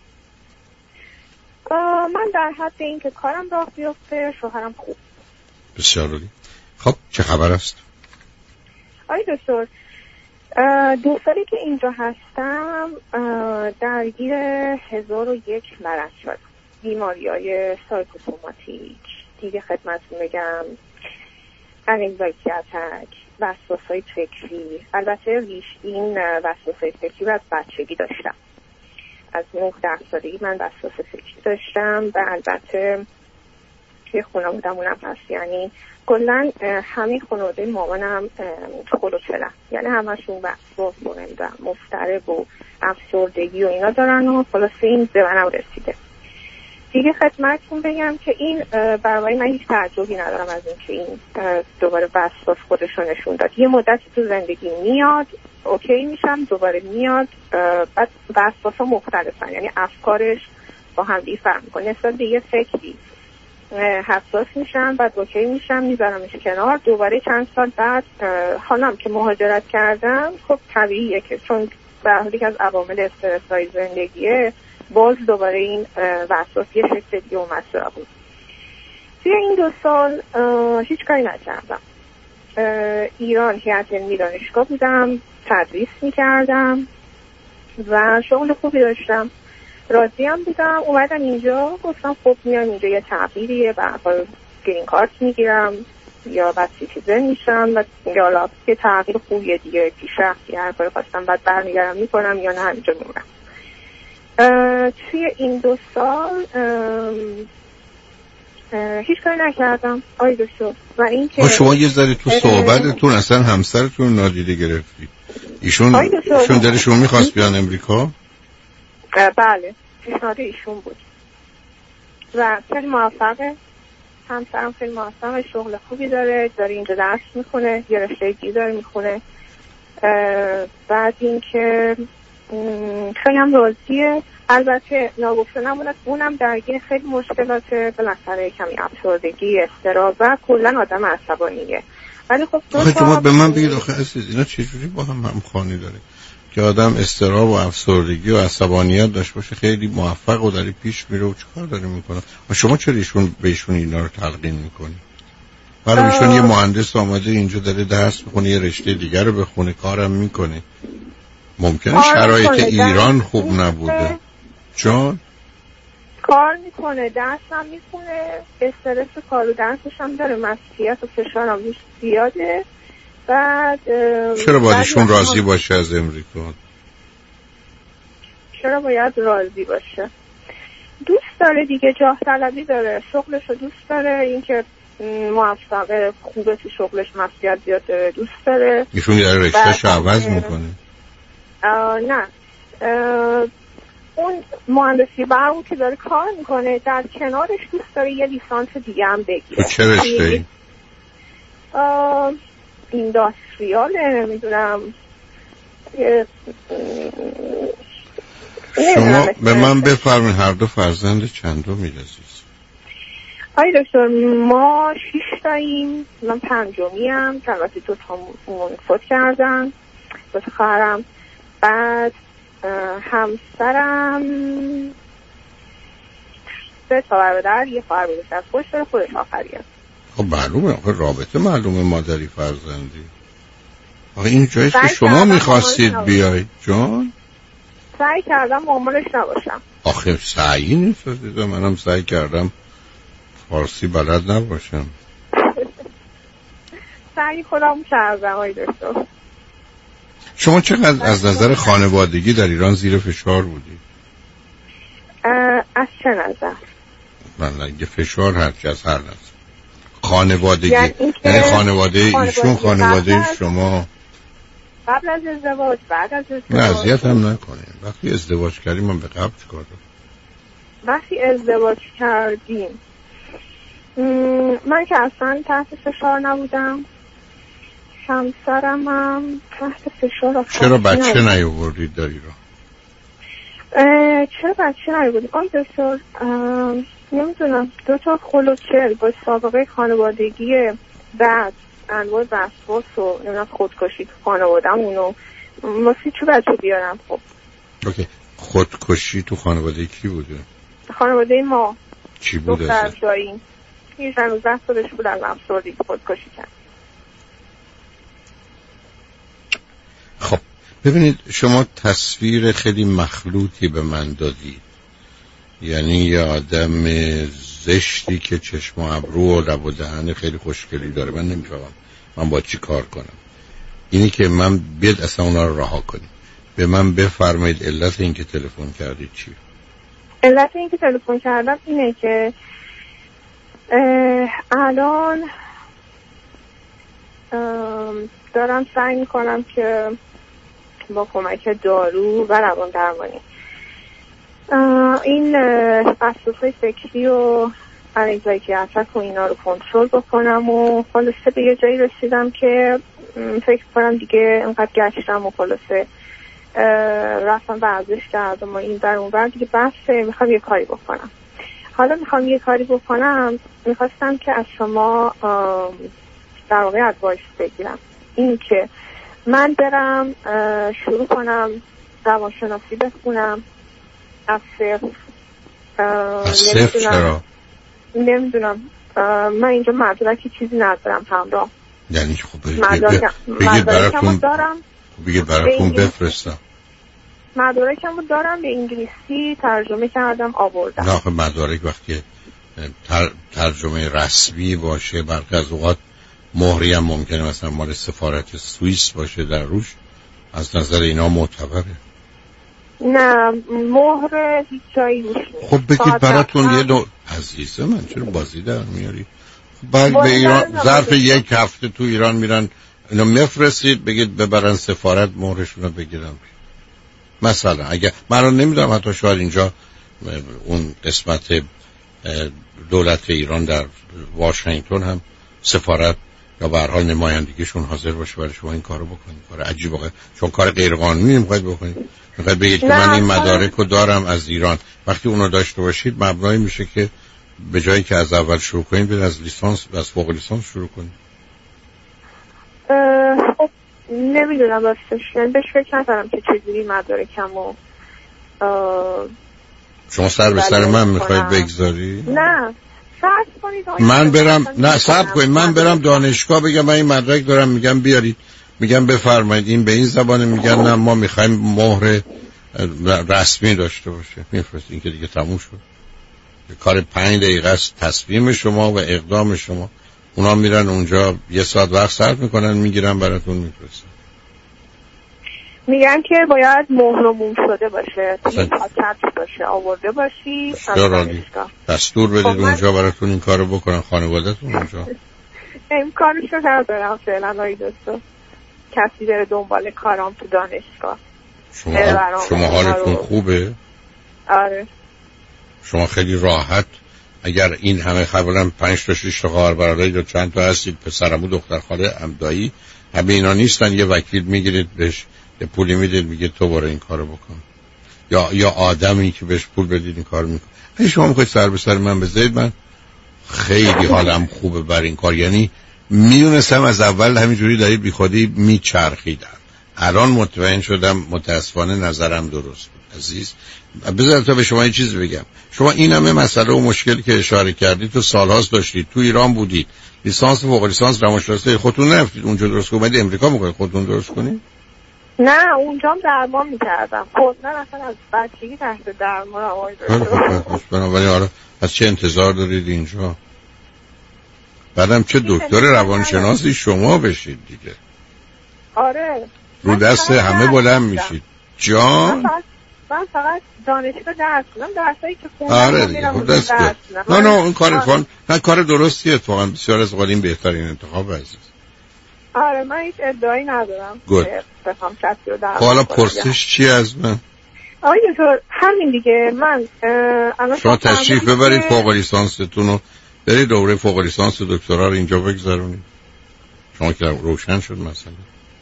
Speaker 6: من در حد این که کارم راه بیفته، شوهرم خوب.
Speaker 3: بسیار عالی. خب چه خبر است؟
Speaker 6: آقای دکتر، 2 سالی که اینجا هستم درگیر 1001 مرض شد، بیماری‌های سایکوسوماتیک دیگه خدمتتون بگم، انگزایتی اتک، وسواس‌های فکری. البته این وسواس‌های فکری رو از بچگی داشتم، از 9-10 سالگی من وسواس فکری داشتم و البته توی خانواده‌مونم هست، یعنی کلا همه خانواده مامانم خلوچلن، یعنی همشون وسواس و مضطرب و افسردگی و اینا دارن و خلاص این به منم رسیده. دیگه خدمتتون بگم که این برای من هیچ تعجبی ندارم از این که این دوباره وسواس خودش رو نشون داد. یه مدت تو زندگی میاد اوکی میشم، دوباره میاد، بعد وسواس ها مختلفن، یعنی افکارش با هم دیگه فرق میکنه. نسبت به یه فکری حساس میشم، بعد اوکی میشم، میذارمش کنار، دوباره چند سال بعد حالم که مهاجرت کردم، خب طبیعیه که چون به حالی که از عوامل استرس‌های زندگیه باز دوباره این وسواس یه شکل دیگه اومد سراغم. توی این 2 سال هیچ کاری نکردم. ایران هیئت علمی دانشگاه بودم، تدریس میکردم و شغل خوبی داشتم، راضی هم بودم. اومدم اینجا گفتم خب میام اینجا یه تغییریه، برای گرین کارت میگیرم یا بعد سیتیزن میشم و حالا یه تغییر خوبیه دیگه، پیشرفتی هر کاری خواستم بعد برمیگردم میکنم یا نه همینجا میمونم. توی این 2 سال هیچ کاری نکردم آیدو شد و این که
Speaker 3: شما یه ذره تو صحبتتون اصلا همسرتون نادیده گرفتید. ایشون دلشون میخواست بیان امریکا؟
Speaker 6: بله، پیشنهاد ایشون بود و خیلی موفقه. همسرم خیلی موفقه، شغل خوبی داره اینجا درس میکنه، یه رشته دیگه داره میخونه. بعد این که خیلی هم راضیه. البته ناگفته نموند اونم درگیر خیلی مشکلات، بالاخره کمی افسردگی، اضطراب و کلا آدم عصبانیه. ولی خب
Speaker 3: شما به من بگید آخه عزیز اینا چجوری با هم همخوانی داره که آدم اضطراب و افسردگی و عصبانیت داشته باشه، خیلی موفق و داره پیش میره و چیکار داره میکنه و شما چرا بهشون اینا رو تلقین میکنی؟ برای ایشون یه مهندس آمده اینجا داره درس میکنه، یه رشته دیگر رو بخونه، کارم میکنه. ممکنه شرایط ایران خوب نبوده چون
Speaker 6: کار میکنه، درس هم میکنه، استرس کار و درسش هم داره، مسئولیت و فشار هم زیاده. بعد
Speaker 3: چرا باید ایشون راضی باشه از امریکا؟
Speaker 6: چرا باید راضی باشه؟ دوست داره دیگه، جاه طلبی داره، شغلش رو دوست داره، اینکه موفقه، خوبه تو شغلش، مسئولیت زیاد داره، دوست داره.
Speaker 3: ایشون یه رشته‌ش عوض میکنه؟
Speaker 6: نه، اون مهندسی برق که داره کار میکنه در کنارش دوست داره یه لیسانس دیگه هم بگیره.
Speaker 3: تو چه رشته‌ای؟
Speaker 6: اینداستریاله، نمیدونم.
Speaker 3: شما به من بفرمین هر دو فرزند چندمی عزیز؟
Speaker 6: آی دکتر، ما 6 تاییم، من 5میم، البته 2 تامون فوت کردن، 2 تا خواهرم. بعد همسرم 3 تا برادر، یه خواهر بزرگتر خوش داره، خودش آخریه.
Speaker 3: خب معلومه، آخه رابطه معلومه مادری فرزندی. آخه این جاییست که شما میخواستید بیای جان؟
Speaker 6: سعی کردم معاملش نباشم.
Speaker 3: آخه سعی نیست، منم سعی کردم فارسی بلد نباشم.
Speaker 6: سعی خودم کردم آی دکتر.
Speaker 3: شما چقدر از نظر خانوادگی در ایران زیر فشار بودی؟
Speaker 6: از چه نظر؟
Speaker 3: من اگه فشار هرچی از هر نظر خانوادگی، یعنی خانواده ایشون، خانواده شما
Speaker 6: قبل از ازدواج، بعد از ازدواج.
Speaker 3: نه اذیت هم نکنه. وقتی ازدواج کردیم من به قبل چیکار دارم؟
Speaker 6: وقتی ازدواج کردیم من که اصلا تحت فشار نبودم، همسرم هم تحت فشار.
Speaker 3: چرا بچه نیاوردید در ایران؟
Speaker 6: چرا بچه نیاوردید؟ دکتر نمیدونم، 2 تا خلوچل با سابقه خانوادگی، بعد انواع وسواس و نمیدونم خودکشی تو خانواده‌مون و واسه چه بچه بیارم؟ خب
Speaker 3: اوکی، خودکشی تو خانواده کی بوده؟
Speaker 6: خانواده ما.
Speaker 3: چی بوده؟
Speaker 6: دختر داییم 18 سالش بود، از افسردگی خودکشی کرد.
Speaker 3: خب ببینید شما تصویر خیلی مخلوطی به من دادید، یعنی یه آدم زشتی که چشم و ابرو و لب و دهن خیلی خوشگلی داره. من نمیفهمم من با چی کار کنم. اینی که من بیاد اصلا اونا رو رها کنید. به من بفرمایید علت این که تلفن کردید چیه؟
Speaker 6: علت این که تلفن کردم اینه که الان دارم سعی میکنم که با کمک دارو و روان درمانی این وسوسه فکری و انگزایتی اتک و اینا رو کنترل بکنم و خلاصه به یه جایی رسیدم که فکر کنم دیگه انقدر گشتم و خلاصه رفتم ورزش کردم و این بر اون بر دیگه بسه، میخوام یه کاری بکنم. حالا میخوام یه کاری بکنم، میخواستم که از شما در واقع ادوایس بگیرم. این که من برم شروع کنم روانشناسی بخونم از صفر. چرا؟ نمیدونم من اینجا مدرکی چیزی ندارم همراه.
Speaker 3: یعنی خب بگید براتون بفرستم.
Speaker 6: مدارکمو دارم، به انگلیسی ترجمه کردم آوردم.
Speaker 3: نه خب مدارک وقتی ترجمه رسمی باشه برخی از اوقات مهری هم ممکنه مثلا مال سفارت سوئیس باشه در روش، از نظر اینا معتبره.
Speaker 6: نه مهر هیچ جایی روش نیست.
Speaker 3: خب بگید براتون یه دو عزیزه من چرا بازی در میاری؟ بعد به ایران ظرف یک هفته تو ایران میرن اینو میفرستید بگید ببرن سفارت مهرشون رو بگیرن. مثلا اگه من رو نمیدونم حتی شاید اینجا اون قسمت دولت ایران در واشنگتن هم سفارت یا به هر حال نمایندگیشون حاضر باشه برای شما این کارو بکنید. کار عجیب واقعا، چون کار غیر قانونی نمیخواید بکنید. میخواید بگید که من این مدارک رو دارم از ایران. وقتی اونو داشته باشید مبنایی میشه که به جایی که از اول شروع کنید برید از لیسانس و از فوق لیسانس شروع کنید.
Speaker 6: خب نمیدونم راستش، یعنی بهش فکر نکردم که چجوری مدارکمو
Speaker 3: شما سر به سر من میخواید بگذاری؟
Speaker 6: نه صرف کنید
Speaker 3: من برم، نه صرف کنید من برم دانشگاه بگم من این مدرک دارم، میگم بیارید، میگم بفرمایید این به این زبانه، میگن نه ما میخوایم مهر رسمی داشته باشه، میفرستید. این که دیگه تموم شد. کار 5 دقیقه است تصمیم شما و اقدام شما. اونا میرن اونجا 1 ساعت وقت صرف میکنن میگیرن براتون میفرستن.
Speaker 6: میگن که باید مهرمون شده باشه، پاکت باشه، آورده باشی
Speaker 3: دستور بدید اونجا براتون این کارو بکنن. خانواده‌تون اونجا
Speaker 6: امکانش رو ندارم فعلا آقای دکتر. کسی بره دنبال کارام تو دانشگاه.
Speaker 3: شما حالتون خوبه؟
Speaker 6: آره.
Speaker 3: شما خیلی راحت اگر این همه خبرم 5 تا 6 تا خواهر برادر یا چند تا هستید، پسرمو دختر خاله عمدایی، همه اینا نیستن، یه وکیل میگیرید بهش یه پولی میدید میگه تو برو این کارو بکن، یا آدمی که بهش پول بدید این کارو میکنه. اگه شما میخواید سر به سر من بذارید من خیلی حالم خوبه بر این کار. یعنی میدونستم از اول همینجوری دارید بی خودی میچرخیدم، الان مطمئن شدم متاسفانه نظرم درست بود. عزیز بذار تا به شما یه چیز بگم. شما این همه مسئله و مشکلی که اشاره کردید تو سالهاست داشتید، تو ایران بودید، لیسانس فوق لیسانس روانشناسی خودتون نرفتید اونجا درست کنید، امریکا میخواید خودتون درست کنید؟
Speaker 6: نه اونجا درمان میکردم خودم، اصلا از بچگی تحت درمان آوای داشتم.
Speaker 3: بنابراین آره از چه انتظار دارید اینجا؟ بعدم چه دکتر روانشناسی شما بشید دیگه.
Speaker 6: آره
Speaker 3: رو دست همه بلند میشید جان.
Speaker 6: من فقط دانشگاه درس کنم، درسایی که خوندم.
Speaker 3: آره دیگه خب دست نه این کار نه کار درستیه اتفاقا. بسیار از اوقات این بهترین انتخاب عزیز.
Speaker 6: آره من هیچ ادعایی ندارم بخوام کسی رو درمان کنم.
Speaker 3: حالا پرسش چی از من؟
Speaker 6: آره دکتر همین دیگه. من
Speaker 3: شما تشریف ببرید فوق لیسانستون رو برید دوره فوق لیسانس دکترا رو اینجا بگذارونید. شما که روشن شد مثلا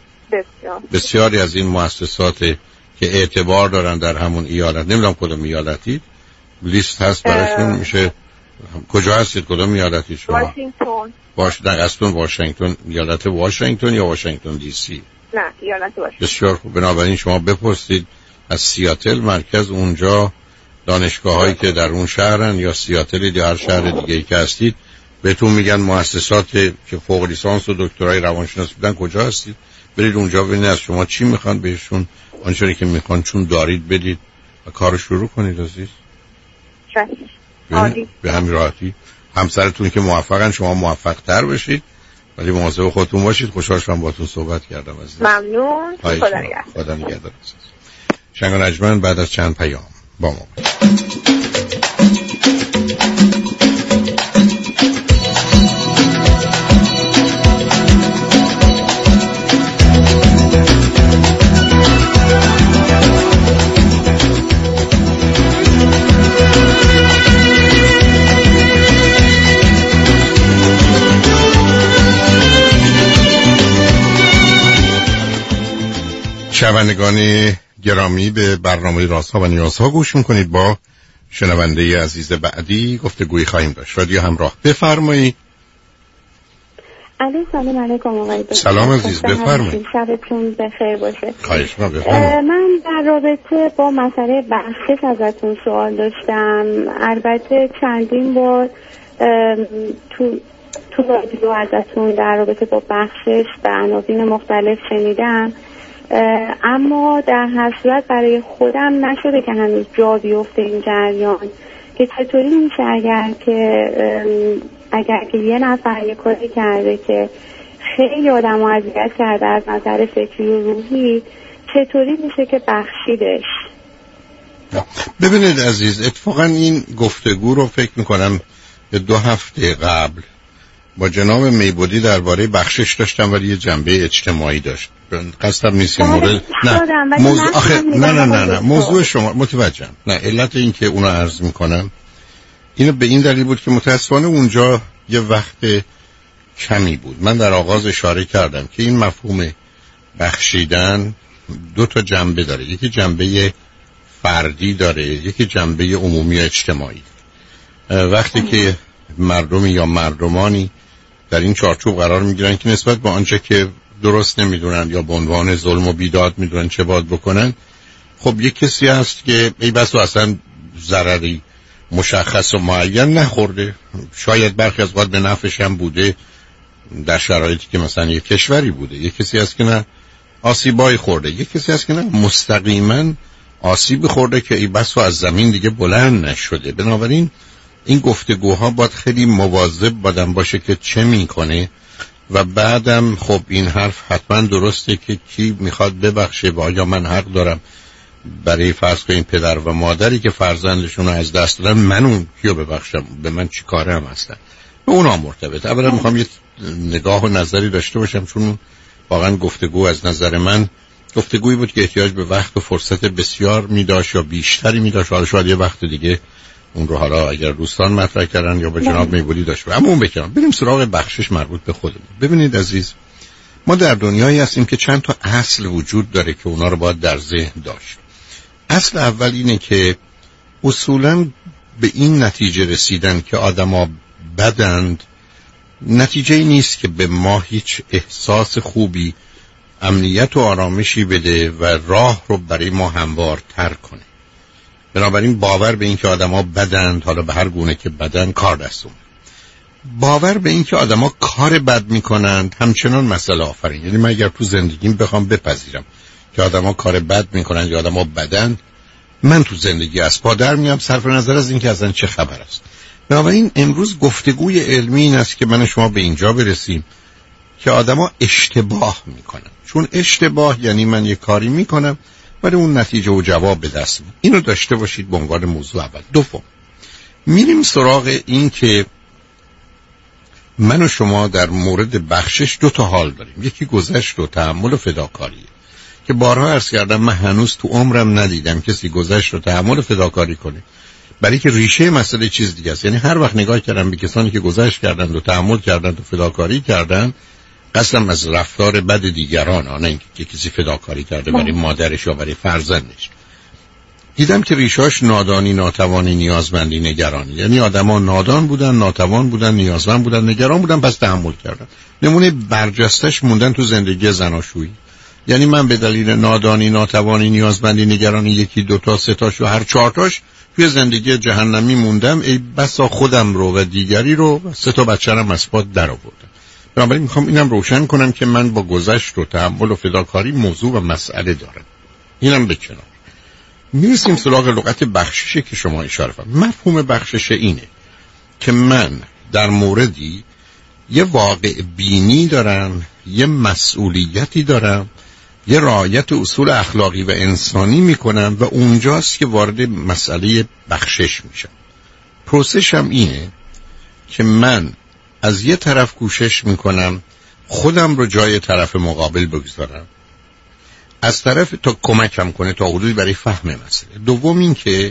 Speaker 3: بسیاری از این مؤسسات که اعتبار دارن در همون ایالت، نمیدونم کدوم ایالتید، لیست هست براشون میشه. کجا هستید؟ کدوم ایالتید شما؟
Speaker 6: واشنگتن.
Speaker 3: واشنگتن ایالت واشنگتن یا واشنگتن دی سی؟
Speaker 6: نه ایالت واشنگتن.
Speaker 3: بسیار خوب. بنابراین شما بپرسید از سیاتل مرکز اونجا دانشگاهایی که در اون شهرن یا سیاتل یا هر شهر دیگه‌ای که هستید بهتون میگن مؤسسات که فوق لیسانس و دکترای روانشناسی بدن کجا هستید. برید اونجا ببینید از شما چی میخوان، بهشون آنچه که میخوان چون دارید بدید و کارو شروع کنید عزیز. به همین راحتی. همسرتون که موفقن، شما موفق تر بشید، ولی مواظب خودتون باشید. خوشحال شدم باهاتون صحبت کردم عزیز.
Speaker 6: ممنون.
Speaker 3: خدا نگهدار. شنگ و نجمن بعد از چند پیام با ما شنوندگان گرامی به برنامه رازها و نیازها گوش میکنید. با شنونده عزیز بعدی گفتگویی خواهیم داشت. رادیو همراه، بفرمایید.
Speaker 7: سلام علیکم آقای دکتر.
Speaker 3: سلام عزیز، بفرمایید.
Speaker 7: شبتون بخیر باشه.
Speaker 3: خواهش می‌کنم، بفرمایید.
Speaker 7: من در رابطه با مسئله بخشش ازتون سوال داشتم. البته چندین بار تو رادیو ازتون در رابطه با بخشش به عناوین مختلف شنیدم، اما در هر صورت برای خودم نشده که هنوز جا بیفته این جریان که چطوری میشه اگر که یه نفر یه کاری کرده که خیلی آدم رو اذیت کرده از نظر فکری و روحی، چطوری میشه که بخشیدش؟
Speaker 3: ببینید عزیز، اتفاقا این گفتگو رو فکر میکنم 2 هفته قبل با جناب میبودی درباره بخشش داشتم، ولی یه جنبه اجتماعی داشت. قصدم نیست مورد نه موضوع شما متوجهم. نه، علت این که اونو عرض میکنم اینو به این دلیل بود که متاسفانه اونجا یه وقت کمی بود. من در آغاز اشاره کردم که این مفهوم بخشیدن 2 تا جنبه داره، یکی جنبه فردی داره، یکی جنبه عمومی اجتماعی. وقتی که مردمی یا مردمانی در این چارچوب قرار میگیرن که نسبت به آنچه که درست نمیدونن یا به عنوان ظلم و بیداد میدونن چه باید بکنن، خب یک کسی هست که ای بس و اصلا ضرری مشخص و معین نخورده، شاید برخی از اوقات به نفعش هم بوده در شرایطی که مثلا یک کشوری بوده، یک کسی هست که نه آسیبای خورده، یک کسی هست که نه مستقیما آسیب خورده که ای بس و از زمین دیگه بلند نشده. بنابراین این گفتگوها باید خیلی مواظب بادم باشه که چه میکنه و بعدم خب این حرف حتما درسته که کی میخواد ببخشه و آیا من حق دارم برای فرض کنیم پدر و مادری که فرزندشون رو از دست دادن من اون کیو ببخشم، به من چی کاره هم هستن، به اونا مرتبط. اولا میخوام یه نگاه و نظری داشته باشم، چون واقعا گفتگو از نظر من گفتگویی بود که احتیاج به وقت و فرصت بسیار میداشت یا بیشتری میداشت. حالا شاید یه وقت دیگه اون رو حالا اگر دوستان مطرح کردن یا به جناب میبودی داشت، اما اون بکنم بریم سراغ بخشش مربوط به خودمون. ببینید عزیز، ما در دنیایی هستیم که چند تا اصل وجود داره که اونا رو باید در ذهن داشت. اصل اول اینه که اصولاً به این نتیجه رسیدن که آدما بدند نتیجه نیست که به ما هیچ احساس خوبی، امنیت و آرامشی بده و راه رو برای ما هموارتر کنه. بنابراین باور به این که آدما بدند، حالا به هر گونه که بدن، کار دستون. باور به این که آدما کار بد میکنند همچنان مسئله آفرین. یعنی من اگر تو زندگیم بخوام بپذیرم که آدما کار بد میکنند یا آدما بدند، من تو زندگی از پا در میام صرف نظر از این که اصلا چه خبر است. بنابراین امروز گفتگوی علمی این است که من شما به اینجا برسیم که آدما اشتباه میکنن. چون اشتباه یعنی من یه کاری میکنم ولی اون نتیجه و جواب به دست میاد. اینو داشته باشید به عنوان موضوع اول. دوم میریم سراغ این که من و شما در مورد بخشش 2 تا حال داریم. یکی گذشت و تحمل و فداکاریه که بارها عرض کردم من هنوز تو عمرم ندیدم کسی گذشت و تحمل و فداکاری کنه، برای که ریشه مسئله چیز دیگه است. یعنی هر وقت نگاه کردم به کسانی که گذشت کردند و تحمل کردند و فداکاری کردند، قصدم از رفتار بد دیگران، نه اینکه کسی فداکاری کرده برای مادرش یا برای فرزندش. دیدم که ریشاش نادانی، ناتوانی، نیازمندی، نگرانی. یعنی آدما نادان بودن، ناتوان بودن، نیازمند بودن، نگران بودن، پس تحمل کردن. نمونه برجستش موندن تو زندگی زناشویی. یعنی من به دلیل نادانی، ناتوانی، نیازمندی، نگرانی 1 2 تا 3 تاش و هر 4 تاش توی زندگی جهنمی موندم. ای بسا خودم رو و دیگری رو 3 تا بچه‌رم از پات در آوردم. بنابراین میخوام اینم روشن کنم که من با گذشت و تحمل و فداکاری موضوع و مسئله دارم. اینم به کنار. میرسیم سراغ لغت بخششه که شما اشاره فرمودید. مفهوم بخششه اینه که من در موردی یه واقع بینی دارم، یه مسئولیتی دارم، یه رعایت اصول اخلاقی و انسانی میکنم و اونجاست که وارد مسئله بخشش میشم. پروسشم اینه که من از یه طرف کوشش میکنم خودم رو جای طرف مقابل بگذارم، از طرف تا کمکم کنه تا حدودی برای فهم مسئله. دوم این که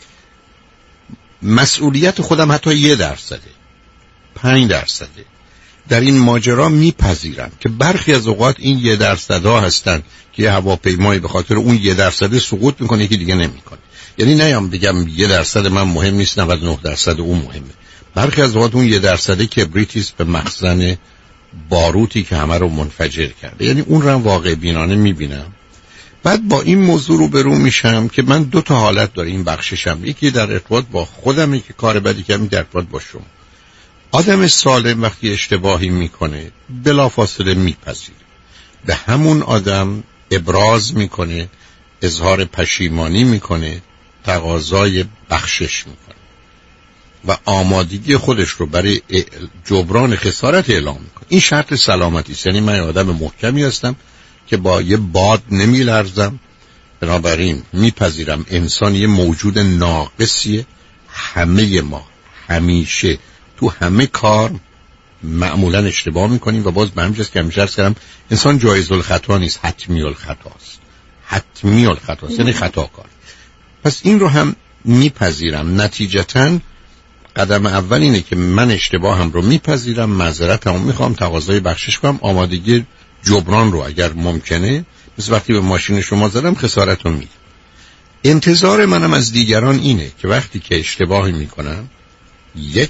Speaker 3: مسئولیت خودم حتی 1%، 5% در این ماجرا میپذیرم که برخی از اوقات این 1% ها هستن که یه هواپیمایی به خاطر اون 1% سقوط میکنه که دیگه نمیکنه. یعنی نیام بگم 1% من مهم نیست 99% اون مهمه. برخی از اوقات اون 1% کبریتیست به مخزن باروتی که همه رو منفجر کرده. یعنی اون رو واقع بینانه میبینم. بعد با این موضوع رو برو میشم که من 2 تا حالت داره این بخششم. یکی در ارتباط با خودم که کار بدی کردم، در ارتباط با شما. آدم سالم وقتی اشتباهی میکنه بلافاصله میپذیره، به همون آدم ابراز میکنه، اظهار پشیمانی میکنه، تقاضای بخشش میکنه و آمادگی خودش رو برای جبران خسارت اعلام میکنه. این شرط سلامتی است. یعنی من آدم محکمی هستم که با یه باد نمیلرزم، بنابراین میپذیرم انسان یه موجود ناقصیه. همه ما همیشه تو همه کار معمولا اشتباه میکنیم و باز به همجاست که همیشه عرض کردم انسان جایز الخطا نیست، حتمی الخطاست. حتمی الخطاست یعنی خطاکار. پس این رو هم میپذیرم. نتیجتاً قدم اول اینه که من اشتباهم رو میپذیرم، معذرتمو میخوام، تقاضای بخشش کنم، آمادگی جبران رو اگر ممکنه، مثل وقتی به ماشین شما زدم خسارت رو میدم. انتظار منم از دیگران اینه که وقتی که اشتباهی میکنن، 1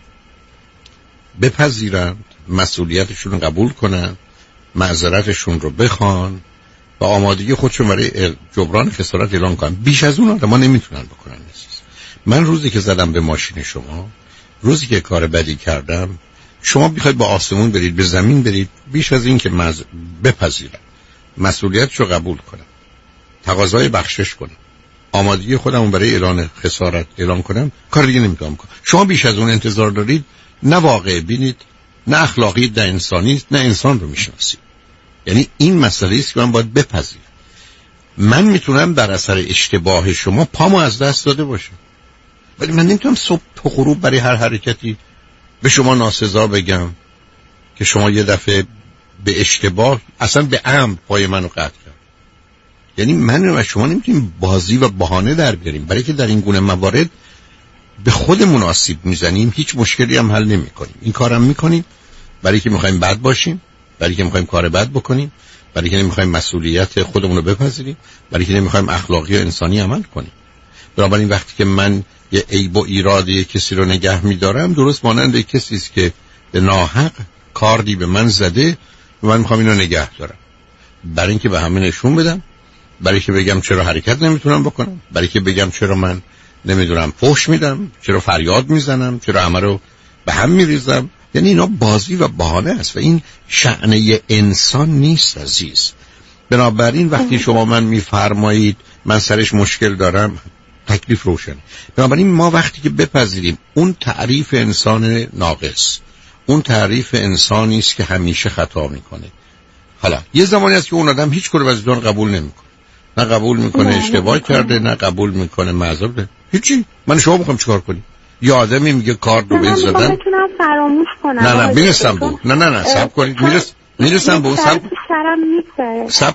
Speaker 3: بپذیرن، مسئولیتشون رو قبول کنن، معذرتشون رو بخوان و آمادگی خودشون برای جبران خسارت اعلام کنن. بیش از اون آدم‌ها نمیتونن بکنن. من روزی که زدم به ماشین شما، روزی که کار بدی کردم، شما بخواید با آسمون برید به زمین برید، بیش از این که بپذیرم، مسئولیتشو قبول کنم، تقاضای بخشش کنم، آمادگی خودمون برای اعلان خسارت اعلام کنم، کار دیگه نمیتونم کنم. شما بیش از اون انتظار دارید، نه واقع بینید، نه اخلاقی، نه انسانی، نه انسان رو میشناسید. یعنی این مسئله است که من باید بپذیرم. من میتونم در اثر اشتباه شما پامو از دست داده باشم، ولی من نمیتونم صبح تا غروب برای هر حرکتی به شما ناسزا بگم که شما یه دفعه به اشتباه اصلا به عمد پای منو قطع کرد. یعنی من و شما نمیتونیم بازی و بهانه در بیاریم، برای که در این گونه موارد به خودمون آسیب میزنیم، هیچ مشکلی هم حل نمیکنیم. این کارم میکنیم برای که میخوایم بد باشیم، برای که میخوایم کار بد بکنیم، برای که نمیخوایم مسئولیت خودمون رو بپذیریم، برای که نمیخوایم اخلاقی و انسانی عمل کنیم. بنابراین وقتی که من یه عیب و ایراد کسی رو نگه میدارم، درست مانند کسی است که به ناحق کاردی به من زده و من میخوام اینو نگه دارم، برای اینکه به همه نشون بدم، برای که بگم چرا حرکت نمیتونم بکنم، برای که بگم چرا من نمیدونم فحش میدم، چرا فریاد میزنم، چرا همه رو به هم میریزم. یعنی اینا بازی و بهانه است و این شأن انسان نیست عزیز. بنابراین وقتی شما من میفرمایید من سرش مشکل دارم، تکلیف روشنه. بنابراین ما وقتی که بپذیریم اون تعریف انسان ناقص، اون تعریف انسانی است که همیشه خطا میکنه. حالا یه زمانی هست که اون آدم هیچ کدوم از اینا قبول نمیکنه، نه قبول میکنه اشتباه کرده، نه قبول میکنه معذرت. هیچی. من شما میخوام چیکار کنیم؟ یه آدمی میگه کار رو بین زدن،
Speaker 7: من میتونم فراموش کنم.
Speaker 3: نه میرسم بود. نه صبر کنید، میرسم بود. صبر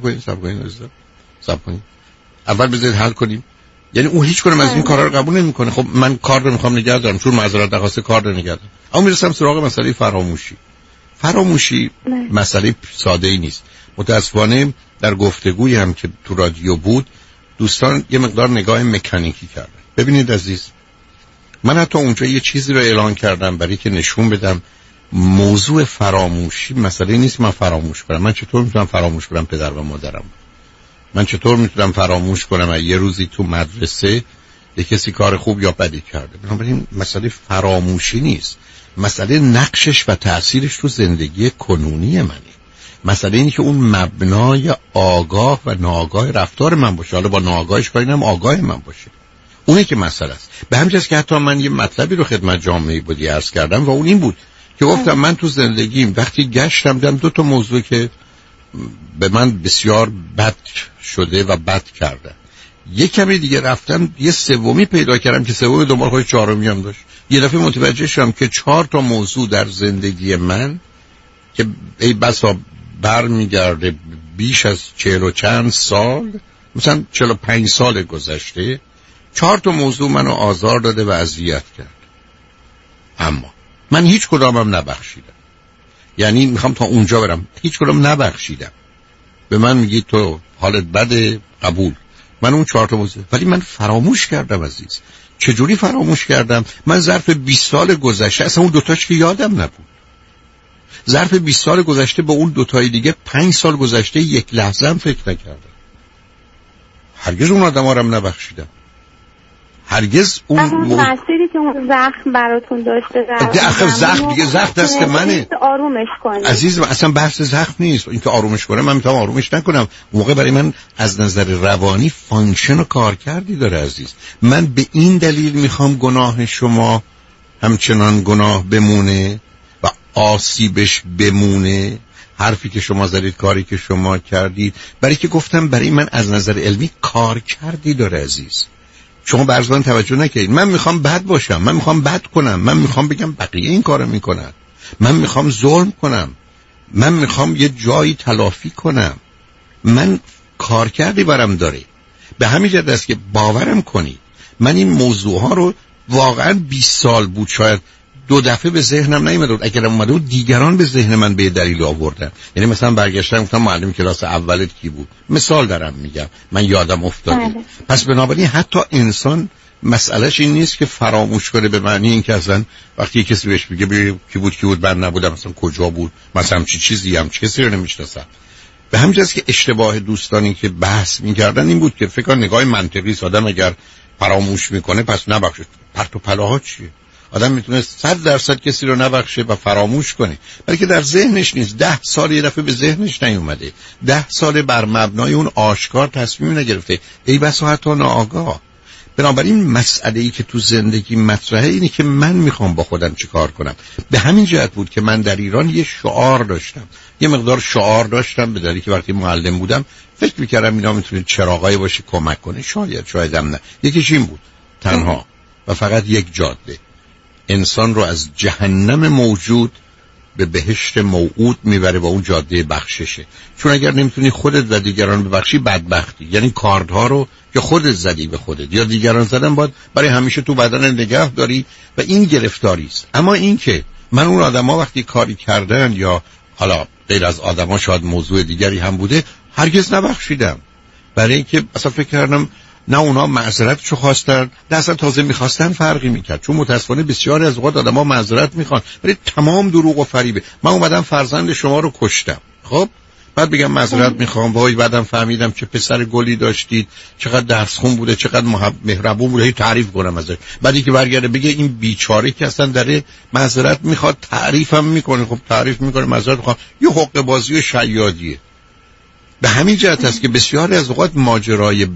Speaker 3: کنید اول بذارید حل کنیم. یعنی اون هیچ کنم از این کارا رو قبول نمیکنه. خب من کار رو میخوام نگه دارم، چون معذرت درخواست کار رو نگه دارم. اما میرسم سراغ مسئله فراموشی. مسئله ساده ای نیست. متاسفانه در گفتگویی هم که تو رادیو بود، دوستان یه مقدار نگاه مکانیکی کردن. ببینید عزیز، من حتی اونجا یه چیزی رو اعلان کردم برای که نشون بدم موضوع فراموشی مسئله نیست. من فراموش کنم، من چطور میتونم فراموش کنم پدر و مادرم؟ من چطور میتونم فراموش کنم یه روزی تو مدرسه یه کسی کار خوب یا بدی کرده؟ بنابراین مسئله فراموشی نیست. مسئله نقشش و تأثیرش تو زندگی کنونی منه. مسئله اینه که اون مبنای آگاه و ناآگاه رفتار من باشه. حالا با ناآگاهش کاری نم، آگاه من باشه. اونه که مسئله است. به همین جاست که حتی من یه مطلبی رو خدمت جامعه بودی عرض کردم و اون این بود که گفتم من تو زندگیم وقتی گشتم دیدم 2 تا موضوع که به من بسیار بد شده و بد کرده. یک کمی دیگه رفتم یه سومی پیدا کردم که سومی دنبال خودش 4می هم داشت. یه دفعه متوجه شدم که 4 تا موضوع در زندگی من که ای بسا برمیگرده بیش از 40 و چند سال، مثلا 45 سال گذشته، 4 تا موضوع منو آزار داده و اذیت کرد. اما من هیچ کدامم نبخشیدم. یعنی میخوام تا اونجا برم، هیچ کدام نبخشیدم. به من میگی تو حالت بده، قبول. من اون 4 تا موضوع، ولی من فراموش کردم عزیز. چجوری فراموش کردم؟ من ظرف 20 سال گذشته اصلا اون 2 تاش که یادم نبود. ظرف 20 سال گذشته با اون 2 تای دیگه 5 سال گذشته یک لحظه هم فکر نکردم. هرگز اون آدم‌ها رو نبخشیدم. هرگز اون
Speaker 7: تأثیری که اون زخم براتون داشته
Speaker 3: آخه زخم دیگه زخم دست منه.
Speaker 7: آرومش کنید
Speaker 3: عزیزم، اصلا بحث زخم نیست. اینکه آرومش کنم من میتونم آرومش نکنم. اون موقع برای من از نظر روانی فانکشن و کارکردی داره عزیز. من به این دلیل میخوام گناه شما همچنان گناه بمونه و آسیبش بمونه. حرفی که شما زدید، کاری که شما کردید، برای که گفتم برای من از نظر علمی کارکردی داره عزیز. شما برزبان توجه نکنید. من میخوام بد باشم، من میخوام بد کنم، من میخوام بگم بقیه این کارو میکنن، من میخوام ظلم کنم، من میخوام یه جایی تلافی کنم. من کارکردی برام داره. به همین جهت است که باورم کنید من این موضوع ها رو واقعا 20 سال بود شاید 2 دفعه به ذهنم نیومد. اگر اومده بود دیگران به ذهن من به دلیل آوردن. یعنی مثلا برگشتم گفتم معلم کلاس اولت کی بود؟ مثال دارم میگم، من یادم افتاده. پس بنابراین حتی انسان مسئلهش این نیست که فراموش کنه به معنی این که اصلا وقتی کسی بهش بگه کی بود من نبودم، مثلا کجا بود، مثلا چی چیزی هم کسی رو نمیشناسم. به همین جاست که اشتباه دوستانی که بحث میکردن این بود که فکر کنم نگاه منطقی آدم اگر فراموش میکنه پس نبخشه. پرت و پلاها چیه؟ آدم میتونه 100% کسی رو نبخشه و فراموش کنه، بلکه در ذهنش نیست. 10 سال یه دفعه به ذهنش نیومده، 10 سال بر مبنای اون آشکار تصمیم نگرفته، ای بسا حتی ناآگاه. بنابراین مسئله‌ای که تو زندگی مطرحه اینه که من میخوام با خودم چیکار کنم. به همین جهت بود که من در ایران یه شعار داشتم، یه مقدار شعار داشتم، به دلیلی که وقتی معلم بودم فکر میکردم اینا میتونه چراغایی باشه کمک کنه. شاید هم نه. یکیش این بود، تنها و فقط یک جاده انسان رو از جهنم موجود به بهشت موعود میبره و اون جاده بخششه. چون اگر نمیتونی خودت و دیگران ببخشی بدبختی. یعنی کاردها رو که خودت زدی به خودت یا دیگران زدن باید برای همیشه تو بدن نگه داری و این گرفتاری است. اما این که من اون آدما وقتی کاری کردن یا حالا غیر از آدما شاید موضوع دیگری هم بوده هرگز نبخشیدم. برای اینکه اصلا فکر کردم نه اونا معذرتشو خواستن، نه اصلا تازه میخواستن فرقی میکرد. چون متاسفانه بسیاری از اوقات آدم‌ها معذرت میخوان ولی تمام دروغ و فریبه. من اومدم فرزند شما رو کشتم، خب بعد بگم معذرت میخوام، وای بعدم فهمیدم چه پسر گلی داشتید، چقدر درس خون بوده، چقدر مهربون بوده، تعریف کنم ازش. بعدی که برگرده بگه این بیچاره که اصلا داره معذرت میخواد، تعریفم میکنه. خب تعریف میکنه، معذرت میخوام، یه حقه بازی و شیادیه. به همین جهت است که بسیاری از اوقات ماجرای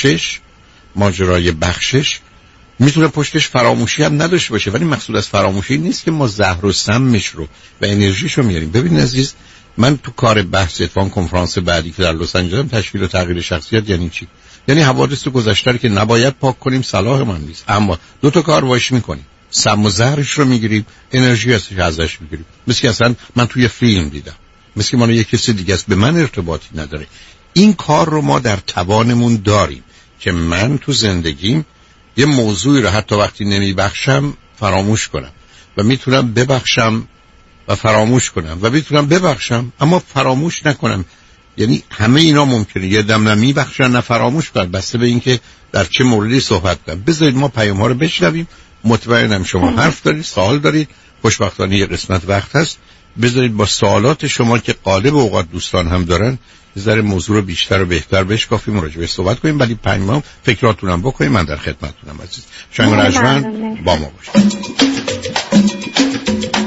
Speaker 3: بخشش میتونه پشتش فراموشی هم نداشته باشه، ولی مقصود از فراموشی نیست که ما زهر و سمش رو و انرژیشو میاریم. ببین عزیز، من تو کار بحث اتفاق کنفرانس بعدی که در لس آنجلس تشکیل و تغییر شخصیت یعنی چی؟ یعنی حوادث گذشته که نباید پاک کنیم، صلاح من نیست، اما 2 تا کار واش میکنیم، سم و زهرش رو میگیریم، انرژی ازش میگیریم. مثل اصلا من توی فیلم دیدم، مثل ما یک کسی دیگه است، به من ارتباطی نداره. این کار رو ما در توانمون داریم که من تو زندگیم یه موضوعی رو حتی وقتی نمیبخشم فراموش کنم و میتونم ببخشم و فراموش کنم و میتونم ببخشم اما فراموش نکنم. یعنی همه اینا ممکنه. یه دم نه میبخشن نه فراموش کنن، بسته به اینکه در چه موردی صحبت کنم. بذارید ما پیام ها رو بشنویم. مطمئنم شما حرف دارید، سوال دارید. خوشبختانه یه قسمت وقت هست، بذارید با سوالات شما که غالب اوقات دوستان هم دارن یه ذره موضوع رو بیشتر و بهتر بشکافیم و راجع بهش صحبت کنیم. ولی 5 ماه فکراتونم بکنیم. من در خدمتتونم عزیز. شنگ رجمن با ما باشید.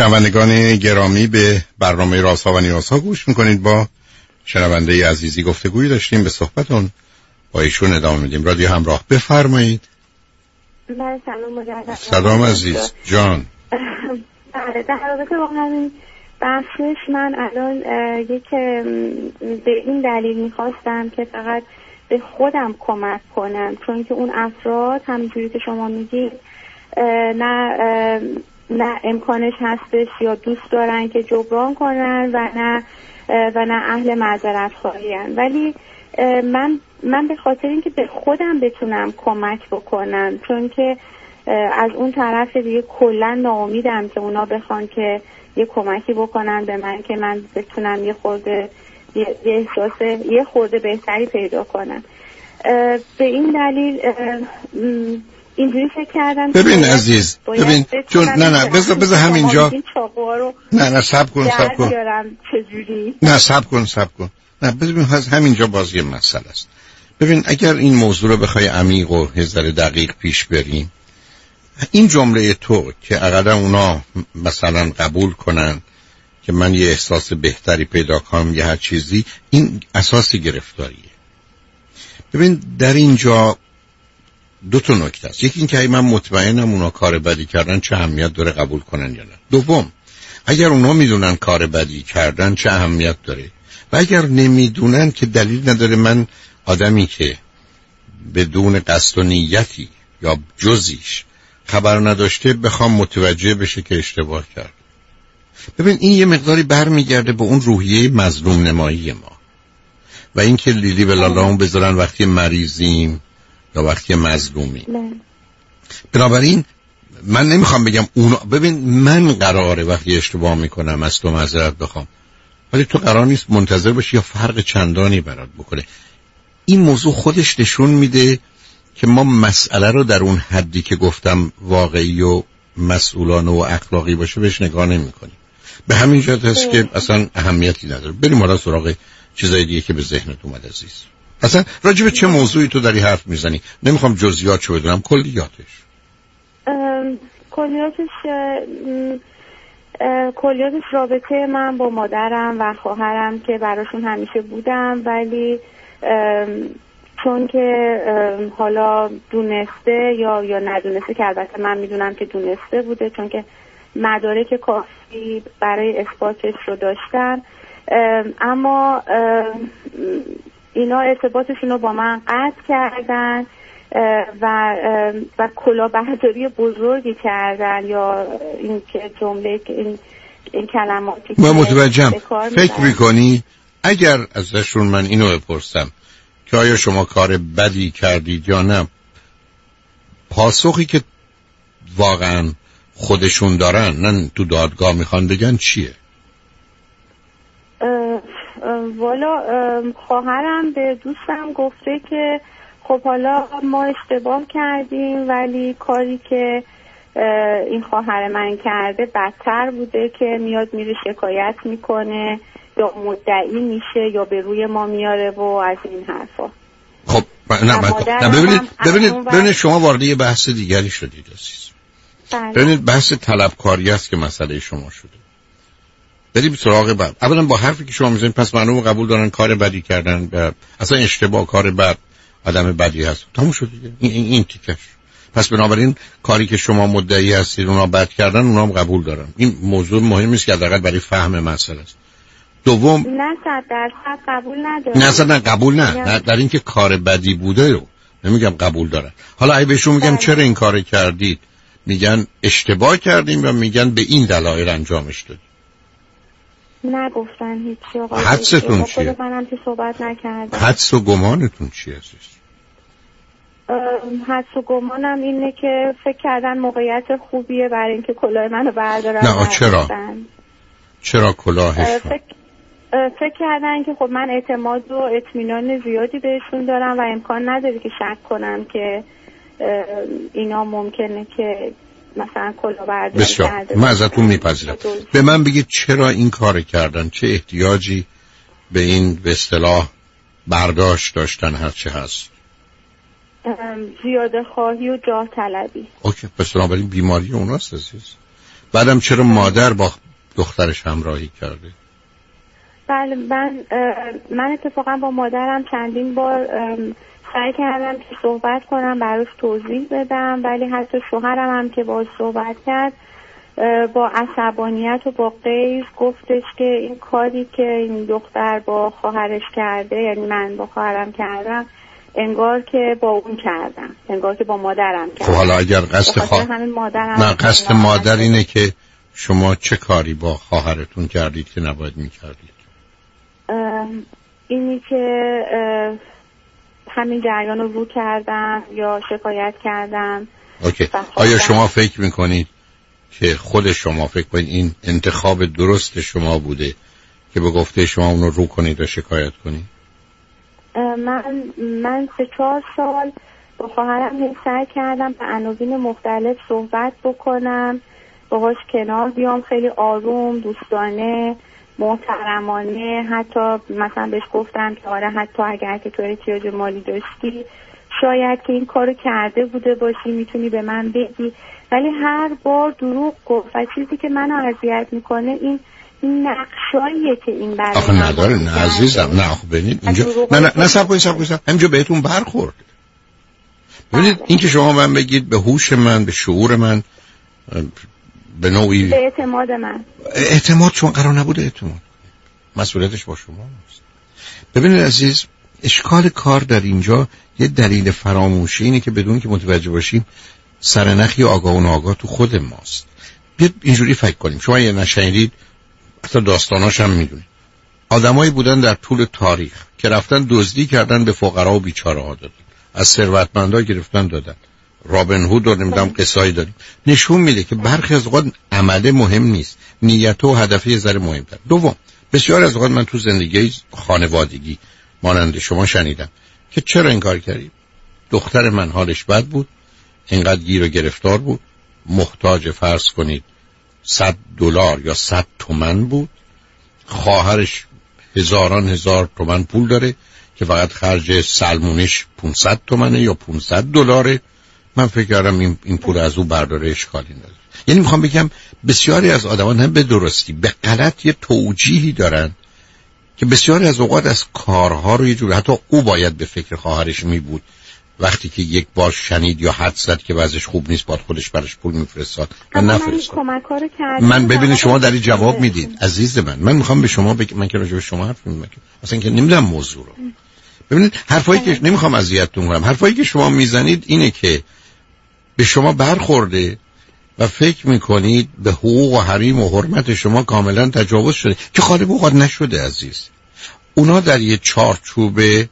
Speaker 3: شنوندگان گرامی، به برنامه رازها و نیازها گوش میکنید. با شنونده عزیزی گفتگویی داشتیم، به صحبتون با ایشون ادامه میدیم. رادیو همراه، بفرمایید.
Speaker 7: بله سلام مجدد.
Speaker 3: سلام عزیز جان.
Speaker 7: بله در رابطه با همین بحثش من الان به این دلیل میخواستم که فقط به خودم کمک کنم، چون که اون افراد همینجوری که شما میگید نه امکانش هستش یا دوست دارن که جبران کنن و نه اهل معذرت خواهی‌ان، ولی من به خاطر اینکه به خودم بتونم کمک بکنم، چون که از اون طرف دیگه کلا ناامیدم که اونا بخوان که یه کمکی بکنن به من که من بتونم یه خورده بهتری پیدا کنم. به این دلیل اینجوری فکر کردم.
Speaker 3: ببین عزیز، ببین چون نه بذار همینجا نه صبر کن نه ببین همینجا بازی مسئله است. ببین اگر این موضوع رو بخوای عمیق و یه ذره دقیق پیش بریم، این جمله تو که اقلا اونا مثلا قبول کنن که من یه احساس بهتری پیدا کنم یا هر چیزی، این اساس گرفتاریه. ببین در اینجا دو تا نکته است. یکی این که من مطمئنم اونا کار بدی کردن، چه اهمیت داره قبول کنن یا نه. دوم، اگر اونا میدونن کار بدی کردن چه اهمیت داره، و اگر نمیدونن که دلیل نداره من آدمی که بدون قصد و نیتی یا جزیش خبر نداشته بخوام متوجه بشه که اشتباه کرد. ببین این یه مقداری برمیگرده به اون روحیه مظلوم نمایی ما و این که لیلی و لالامون بذارن وقتی مریضیم یا وقتی مظلومیم. بنابراین من نمیخوام بگم اونا، ببین من قراره وقتی اشتباه میکنم از تو معذرت بخوام، ولی تو قرار نیست منتظر باشی یا فرق چندانی برات بکنه. این موضوع خودش نشون میده که ما مسئله رو در اون حدی که گفتم واقعی و مسئولانه و اخلاقی باشه بهش نگاه نمی کنیم. به همین جهت هست که اصلا اهمیتی نداره. بریم حالا سراغ چیزای دیگه که به ذهنت اومد عزیز. اصلا راجع به چه موضوعی تو داری حرف میزنی؟ نمیخوام جزئیاتشو بدونم، کلیاتش
Speaker 7: رابطه من با مادرم و خواهرم که براشون همیشه بودم، ولی چون که حالا دونسته یا ندونسته، که البته من میدونم که دونسته بوده چون که مدارک کافی برای اثباتش رو داشتن، اما اینا ارتباطشون رو با من قطع کردن و کلاهبرداری بزرگی کردن، یا این که جمله این کلماتی
Speaker 3: من متوجهم. فکر میکنی اگر ازشون من اینو بپرسم که آیا شما کار بدی کردید یا نه، پاسخی که واقعا خودشون دارن نه تو دادگاه میخوان بگن چیه؟
Speaker 7: والا خواهرم به دوستم گفته که خب حالا ما اشتباه کردیم، ولی کاری که این خواهر من کرده بدتر بوده، که میاد میره شکایت میکنه یا مدعی میشه یا به روی ما میاره و از این حرفا.
Speaker 3: خب ببینید شما وارد یه بحث دیگری شدید عزیز. ببینید بحث طلبکاری است که مسئله شما شده. بریم سراغ بعد. اولا با حرفی که شما میزنید پس معلومه قبول دارن کار بدی کردن و اصلا اشتباه، کار بد، آدم بدی هست. تموم شد دیگه. این تیکش. پس بنابراین کاری که شما مدعی هستید اونا بد کردن، اونا هم قبول دارن. این موضوع مهمی است که حداقل برای فهم مسئله است. دوم،
Speaker 7: نه 100% قبول ندارم.
Speaker 3: نه قبول نه در این که کار بدی بوده رو نمیگم قبول دارن. حالا اگه بهشون میگم چرا این کارو کردید، میگن اشتباه کردیم و میگن به این دلایل انجامش دادیم.
Speaker 7: نگفتن هیچی آقا.
Speaker 3: حدستون چیه؟
Speaker 7: منم که صحبت نکردم.
Speaker 3: حدس و گمانتون چیه عزیز؟
Speaker 7: حدس و گمانم اینه که فکر کردن موقعیت خوبیه برای اینکه کلاه منو بردارن.
Speaker 3: نه چرا کلاهش؟
Speaker 7: فکر کردن که خب من اعتماد و اطمینان زیادی بهشون دارم و امکان نداره که شک کنم که اینا ممکنه که مثلا کلاهبرداری کرده.
Speaker 3: من ازتون میپذیرم. به من بگید چرا این کار کردن؟ چه احتیاجی به این به اصطلاح برداشت داشتن هر چه هست؟
Speaker 7: زیاده خواهی و جاه طلبی.
Speaker 3: اوکی، پس بنابراین بیماری اوناست عزیز. بعدم چرا مادر با دخترش همراهی کرده؟
Speaker 7: بله من اتفاقا با مادرم چندین بار سعی کردم که صحبت کنم، براش توضیح بدم، ولی حتی شوهرم هم که باهاش صحبت کرد با عصبانیت و با غیظ گفتش که این کاری که این دختر با خواهرش کرده، یعنی من با خواهرم کردم، انگار که با اون کردم، انگار که با مادرم کردم.
Speaker 3: خب حالا اگر قصد مادر اینه که شما چه کاری با خواهرتون کردید که نباید میکردید؟
Speaker 7: اینی که همین جریان رو کردم یا شکایت کردم.
Speaker 3: اوکی. آیا شما فکر میکنید که خود شما فکر کنید این انتخاب درست شما بوده که به گفته شما اون رو کنید و شکایت کنید؟
Speaker 7: من 3-4 سال با خواهرم سعی کردم به عناوین مختلف صحبت بکنم، باهاش کنار بیام، خیلی آروم، دوستانه، محترمانه. حتی مثلا بهش گفتم که آره حتی اگر که تو احتیاج مالی داشتی شاید که این کارو کرده بوده باشی، میتونی به من بگی، ولی هر بار دروغ گفت و چیزی که منو اذیت میکنه این نقشاییه که این برای
Speaker 3: آخه نداره. نه عزیزم، نه خب ببینید اینجا نه سب همینجا بهتون برخورد. ببینید این که شما من بگید به هوش من، به شعور من، به نوعی
Speaker 7: به اعتماد من،
Speaker 3: اعتماد چون قرار نبوده اعتماد، مسئولیتش با شما است. ببینید عزیز، اشکال کار در اینجا یه دلیل فراموشی اینه که بدون که متوجه باشیم سرنخی آگاه و ناآگاه تو خود ماست. بیاد اینجوری فکر کنیم. شما یه نشنیدید، حتی داستاناش هم میدونید، آدمایی بودن در طول تاریخ که رفتن دزدی کردن، به فقرا و بیچاره ها دادن، از ثروتمندا گرفتن دادن. رابن هود رو نمیدونم قصه‌ای داریم. نشون میده که برخی از اوقات عمله مهم نیست، نیت و هدف یه ذره مهم‌تر. دوم، بسیار از اوقات من تو زندگی خانوادگی مانند شما شنیدم که چرا این کار کردی؟ دختر من حالش بد بود، اینقدر گیر و گرفتار بود، محتاج فرض کنید $100 یا 100 تومن بود، خواهرش هزار تومن پول داره که فقط خرج سلمونش 500 تومنه یا $500. من فکر کردم این پول از او برداره، اشکالی نداره. یعنی میخوام بگم بسیاری از آدمان هم به درستی به غلط یه توجیهی دارن که بسیاری از اوقات از کارها رو یه جور، حتی او باید به فکر خواهرش می بود وقتی که یک بار شنید یا حد زد که وضعش خوب نیست، باید خودش براش پول میفرستاد و نفرستاد. من ببینید شما داری جواب میدید عزیز من میخوام به شما بگم، من که راجع به شما حرف میزنم اصلا که نمیدونم موضوع رو. ببینید حرفایی که نمیخوام اذیتتون کنم، حرفایی که شما میزنید اینه که به شما برخورده و فکر میکنید به حقوق و حریم و حرمت شما کاملا تجاوز شده که غالب اوقات نشده عزیز. اونا در یه چارچوبه،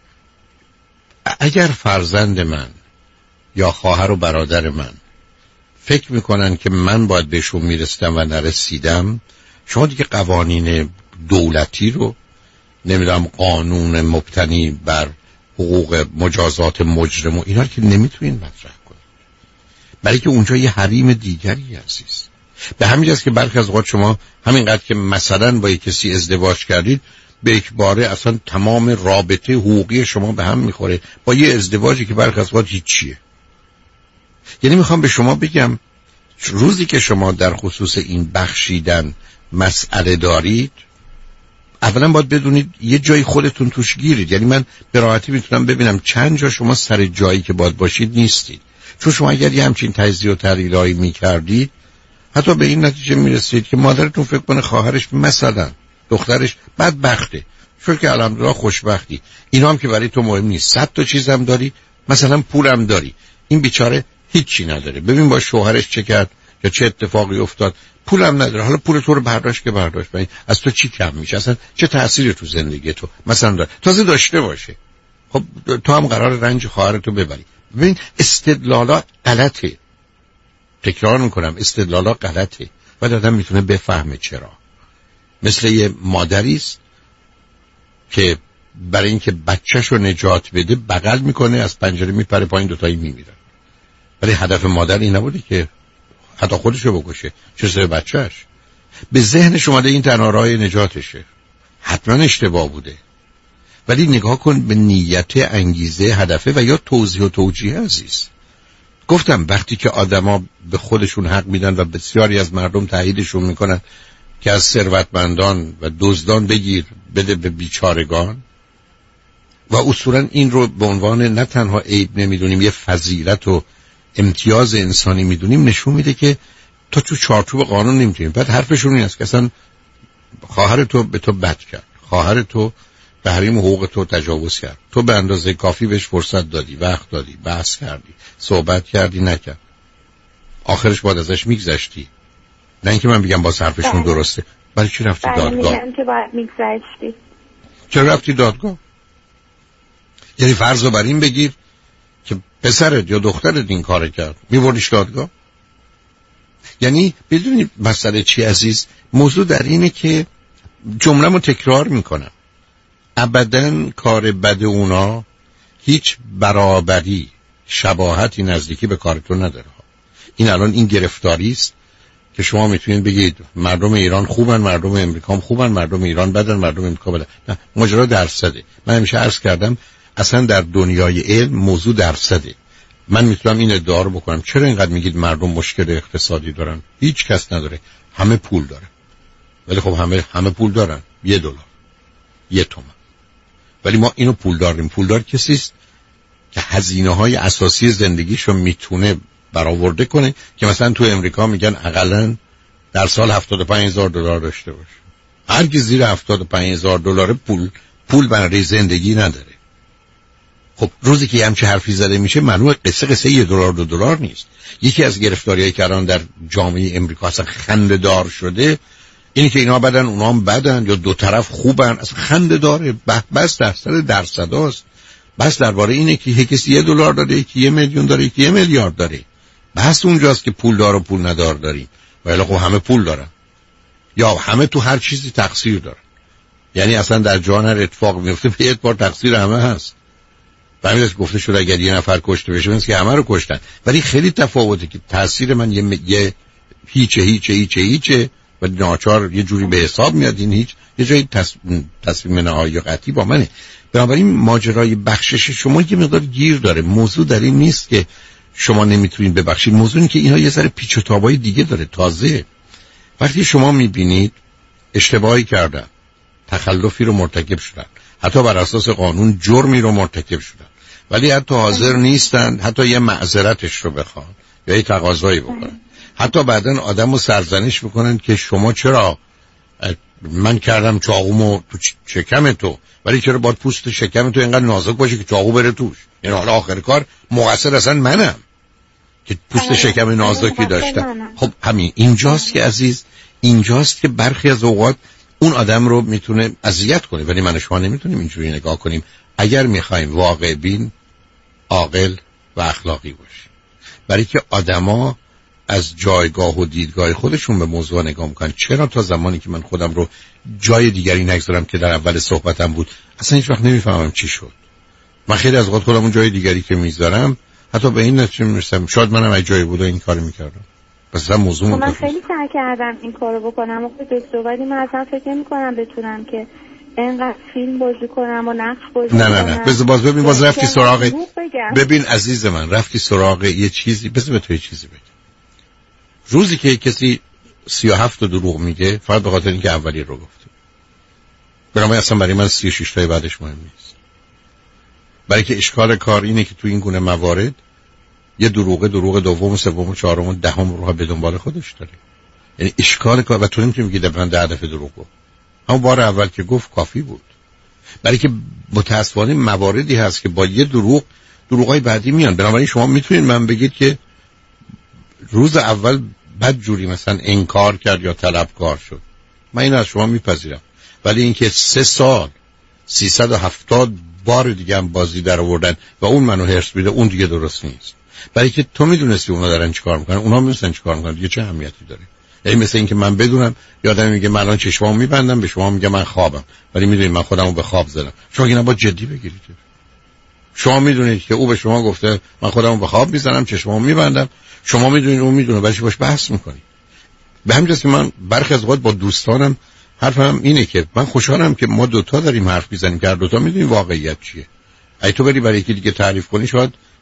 Speaker 3: اگر فرزند من یا خواهر و برادر من فکر میکنن که من باید بهشون میرسیدم و نرسیدم، شما دیگه قوانین دولتی رو، نمیدونم قانون مبتنی بر حقوق مجازات مجرم و اینا که نمیتونین مطرح کنید، برای که اونجا یه حریم دیگری عزیز. به همین جاست که برخی از اوقات شما همینقدر که مثلا با یک کسی ازدواج کردید به یک باره اصلا تمام رابطه حقوقی شما به هم میخوره با یه ازدواجی که برخی از اوقات هیچیه. یعنی میخوام به شما بگم روزی که شما در خصوص این بخشیدن مسئله دارید، اولا باید بدونید یه جایی خودتون توش گیرید. یعنی من به راحتی میتونم ببینم چند جا شما سر جایی که باید باشید نیستید، چون شما اگر یه همچین تجزیه و تحلیلایی میکردید حتی به این نتیجه میرسید که مادرتون فکر کنه خواهرش مثلا دخترش بدبخته، چون که الحمدلله خوشبختی، اینا هم که برای تو مهم نیست، 100 تا چیزم داری، مثلا پولم داری، این بیچاره هیچی نداره، ببین با شوهرش چه کرد یا چه اتفاقی افتاد، پولم نداره، حالا پول تو رو برداشت که برداشت، از تو چی کم میشه، اصلا چه تأثیری تو زندگی تو مثلا داره، تازه داشته باشه، خب تو هم قرار رنج خواهرتو ببری. ببین استدلالا غلطه، تکرار میکنم استدلالا غلطه و آدم میتونه بفهمه چرا. مثل یه مادری است که برای اینکه بچه‌شو نجات بده بغل میکنه، از پنجره میپره پایین، دوتایی میمیرن، ولی هدف مادر این نبوده که حتی خودشو بکشه، چه بچه‌اش. به ذهنش اومده این تنها راه نجاتشه، حتما اشتباه بوده، ولی نگاه کن به نیت، انگیزه، هدفه و یا توضیح و توجیه عزیز. گفتم وقتی که آدما به خودشون حق میدن و بسیاری از مردم تاییدشون میکنن که از ثروتمندان و دزدان بگیر بده به بیچارگان و اصولا این رو به عنوان نه تنها عیب نمیدونیم، یه فضیلت و امتیاز انسانی میدونیم، نشون میده که تو چارچوب قانون نمیتونیم. بعد حرفشون این است که اصلا خواهر تو به تو بد کرد، خواهر تو به حریم حقوق تو تجاوز کرد، تو به اندازه کافی بهش فرصت دادی، وقت دادی، بحث کردی، صحبت کردی، نکرد، آخرش باید ازش میگذشتی. نه اینکه من بگم با حرفشون درسته. برای چی رفتی دادگاه؟
Speaker 7: میگم که باید میگذشتی.
Speaker 3: چرا رفتی دادگاه؟ یعنی فرض رو بر این بگیر که پسرت یا دخترت این کار کرد، میبردیش دادگاه؟ یعنی بدونید مسئله چی عزیز؟ موضوع در اینه که جمله‌مو تکرار میکنم، ابداً کار بد اونا هیچ برابری، شباهتی، نزدیکی به کارتون نداره. این الان این گرفتاری است که شما میتونید بگید مردم ایران خوبن، مردم امریکا هم خوبن، مردم ایران بدن، مردم امریکا بدن. نه، ماجرا درصده. من همیشه عرض کردم اصلا در دنیای علم موضوع درصده. من میتونم این ادعا رو بکنم. چرا اینقدر میگید مردم مشکل اقتصادی دارن؟ هیچ کس نداره، همه پول دارن. ولی خب همه پول دارن. $1، $1. ولی ما اینو پول داریم. پولدار کسی است که هزینه‌های اساسی زندگیشو میتونه برآورده کنه، که مثلا تو امریکا میگن حداقل در سال $75,000 داشته باشه. هر کی زیر $75,000 پول برای زندگی نداره. خب روزی که همچه حرفی زده میشه، معلومه قصه $1 $2 نیست. یکی از گرفتاریایی که الان در جامعه امریکا اصلا خنده‌دار شده اینی که اینا بدن اونا هم بدن، یا دو طرف خوبن، اصلا خنده داره. بس درصداست. بس درباره اینه که یکی $1 داره، یکی $1 میلیون داره، یکی $1 میلیارد داره. بحث اونجاست که پول دار و پول ندار داریم. ولی خب همه پول دارن، یا همه تو هر چیزی تقصیر دارن. یعنی اصلا در جهان هر اتفاق میفته به یک بار تقصیر همه هست. و همین گفته شده اگر یه نفر کشته بشه مثل که همه رو کشتن. ولی خیلی تفاوته که تاثیر من یه هیچه و ناچار یه جوری به حساب میاد. این هیچ یه جایی تصمیم نهایی قطعی با منه. بنابراین ماجرای بخشش شما یه مقدار گیر داره. موضوع در این نیست که شما نمیتونید ببخشید، موضوع اینه که اینها یه ذره پیچ و تابای دیگه داره. تازه وقتی شما میبینید اشتباهی کردن، تخلفی رو مرتکب شدن، حتی بر اساس قانون جرمی رو مرتکب شدن، ولی حتی حاضر نیستن حتی یه معذرتش رو بخوان یا یه تقاضایی بکنن، حتی بعدن آدم رو سرزنش میکنن که شما چرا من کردم چاقومو تو شکم تو، ولی چرا باید پوست شکم تو اینقدر نازک باشه که چاقو بره توش؟ یعنی حالا آخر کار مقصر اصلا منم که پوست شکم نازکی داشتم. خب همین اینجاست که عزیز، اینجاست که برخی از اوقات اون آدم رو میتونه اذیت کنه، ولی من و شما نمیتونیم اینجوری نگاه کنیم اگر میخوایم واقع بین، عاقل و اخلاقی باشیم. برای که آدما از جایگاه و دیدگاه خودشون به موضوع نگاه میکنن. چرا تا زمانی که من خودم رو جای دیگری نگذارم که در اول صحبتم بود اصلا هیچ وقت نمیفهمم چی شد. من خیلی از اوقات خودم اون جای دیگری که میذارم حتی به این نتیجه میرسم شاید منم از جای بود و این کارو میکردم. پس موضوع
Speaker 7: من خیلی سعی کردم این کارو بکنم و دکتر، ولی من اصلا فکر نمی‌کنم بتونم که اینقدر فیلم بازی کنم و نقش بازی کنم. نه
Speaker 3: باز ببین، باز رفتی سراغ، ببین عزیز من رفتی سراغ یه چیزی. بذار به تو یه چیزی بگم. روزی که کسی 37 تا دروغ میگه فقط به خاطر اینکه اولی رو گفته، برای اصلا برای من 36 تای بعدش مهم نیست. برای که اشکال کار اینه که تو این گونه موارد یه دروغ دوم، سوم، چهارم و دهم رو به دنبال خودش داره. یعنی اشکال کار، و تو نمیتونی بگی من 10 دفعه دروغ گفت، همون بار اول که گفت کافی بود. برای که متأسفانه مواردی هست که با یه دروغای بعدی میان. بنابراین شما میتونید من بگید که روز اول بد جوری مثلا انکار کرد یا طلبکار شد، من اینو از شما میپذیرم. ولی اینکه 3 سال 370 بار دیگه هم بازی در آوردن و اون منو هرس میده، اون دیگه درست نیست. برای که تو میدونستی اونا دارن چیکار میکنن، اونا میدونن چیکار میکنن، دیگه چه اهمیتی داره؟ یعنی مثل اینکه من بدونم یادم میگه من الان چشمامو میبندم، به شما میگه من خوابم، ولی میدونید من خودمو به خواب زدم. شما اینا با جدی بگیرید. شما میدونید که او به شما گفته من خودمو به خواب میزنم، چشمامو میبندم، شما میدونید اون میدونه، ولی باش بحث میکنید. به همین جاست که من برخی از اوقات با دوستانم حرفم اینه که من خوشحالم که ما دوتا داریم حرف میزنیم که هر دوتا میدونیم واقعیت چیه. اگه تو بری برای یکی دیگه تعریف کنی شاید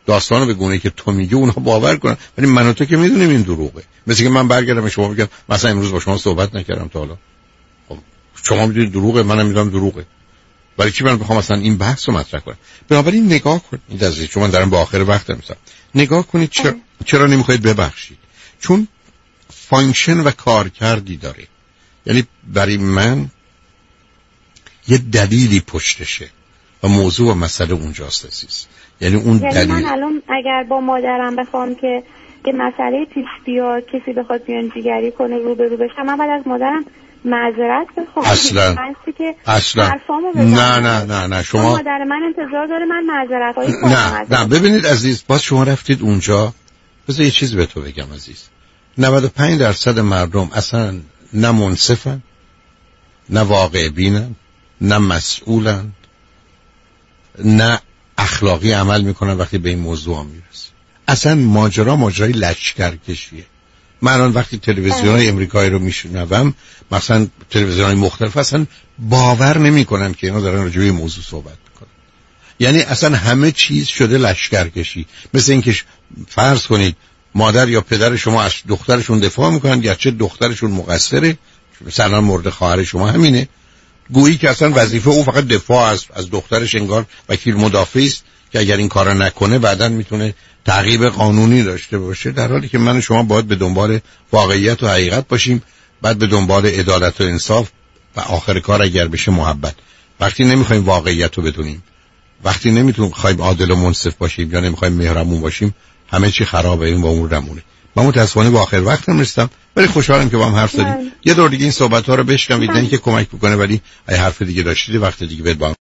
Speaker 3: داستانو به گونه‌ای که تو میگی اونها باور کنن، ولی من و تو که میدونیم این دروغه. مثل که من برگردم به شما بگم مثلا امروز با شما صحبت نکردم تا حالا، خب شما میدونید دروغه، منم میدونم دروغه، ولی چی من بخوام مثلا این بحث رو مطرح کنم؟ بنابراین نگاه کنید عزیز، چون من دارم به آخر وقت میرسم، نگاه کنید چرا نمیخواید ببخشید؟ چون فانکشن و کارکردی داره. یعنی برای من یه دلیلی پشتشه و موضوع و مسئله اونجاست عزیز. یعنی اون دلیل.
Speaker 7: من الان اگر با مادرم بخوام که مسئله پیش بیاد، کسی بخواد بیانجیگری کنه رو به رو بشم، من بعد از مادرم معذرت بخوام؟
Speaker 3: اصلا نه شما
Speaker 7: مادر من انتظار داره من معذرت‌های کنم.
Speaker 3: نه ببینید عزیز، باز شما رفتید اونجا. بذار یه چیزی به تو بگم عزیز، 95% مردم اصلا نه منصفن، نه واقع بینن، نه مسئولن، نه اخلاقی عمل میکنن وقتی به این موضوع میرسه. اصلا ماجرای لشکرکشیه. من الان وقتی تلویزیون‌های امریکایی رو میشنوم، مثلا تلویزیون‌های مختلف، اصلا باور نمی‌کنم که اینا دارن راجع به موضوع صحبت میکنن. یعنی اصلا همه چیز شده لشکرکشی. مثل اینکه فرض کنید مادر یا پدر شما از دخترشون دفاع میکنن، گرچه دخترشون مقصره، مثلا مورد خواهر شما همینه، گویی که اصلا وظیفه او فقط دفاع از دخترش، انگار وکیل مدافعی است که اگر این کارا نکنه بعداً میتونه تعقیب قانونی داشته باشه، در حالی که من و شما باید به دنبال واقعیت و حقیقت باشیم، بعد به دنبال عدالت و انصاف و آخر کار اگر بشه محبت. وقتی نمیخوایم واقعیت رو بدونیم، وقتی نمیتونیم خوایم عادل و منصف باشیم یا نمیخوایم مهربون باشیم، همه چی خرابه. این با اون رمونه. من متأسفانه به آخر وقتم رسیدم، ولی خوشحالم که با هم حرف زدیم. یه دور دیگه این صحبت‌ها رو بشنوید، نه اینکه کمک بکنه، ولی اگه حرف دیگه داشتید وقت دیگه با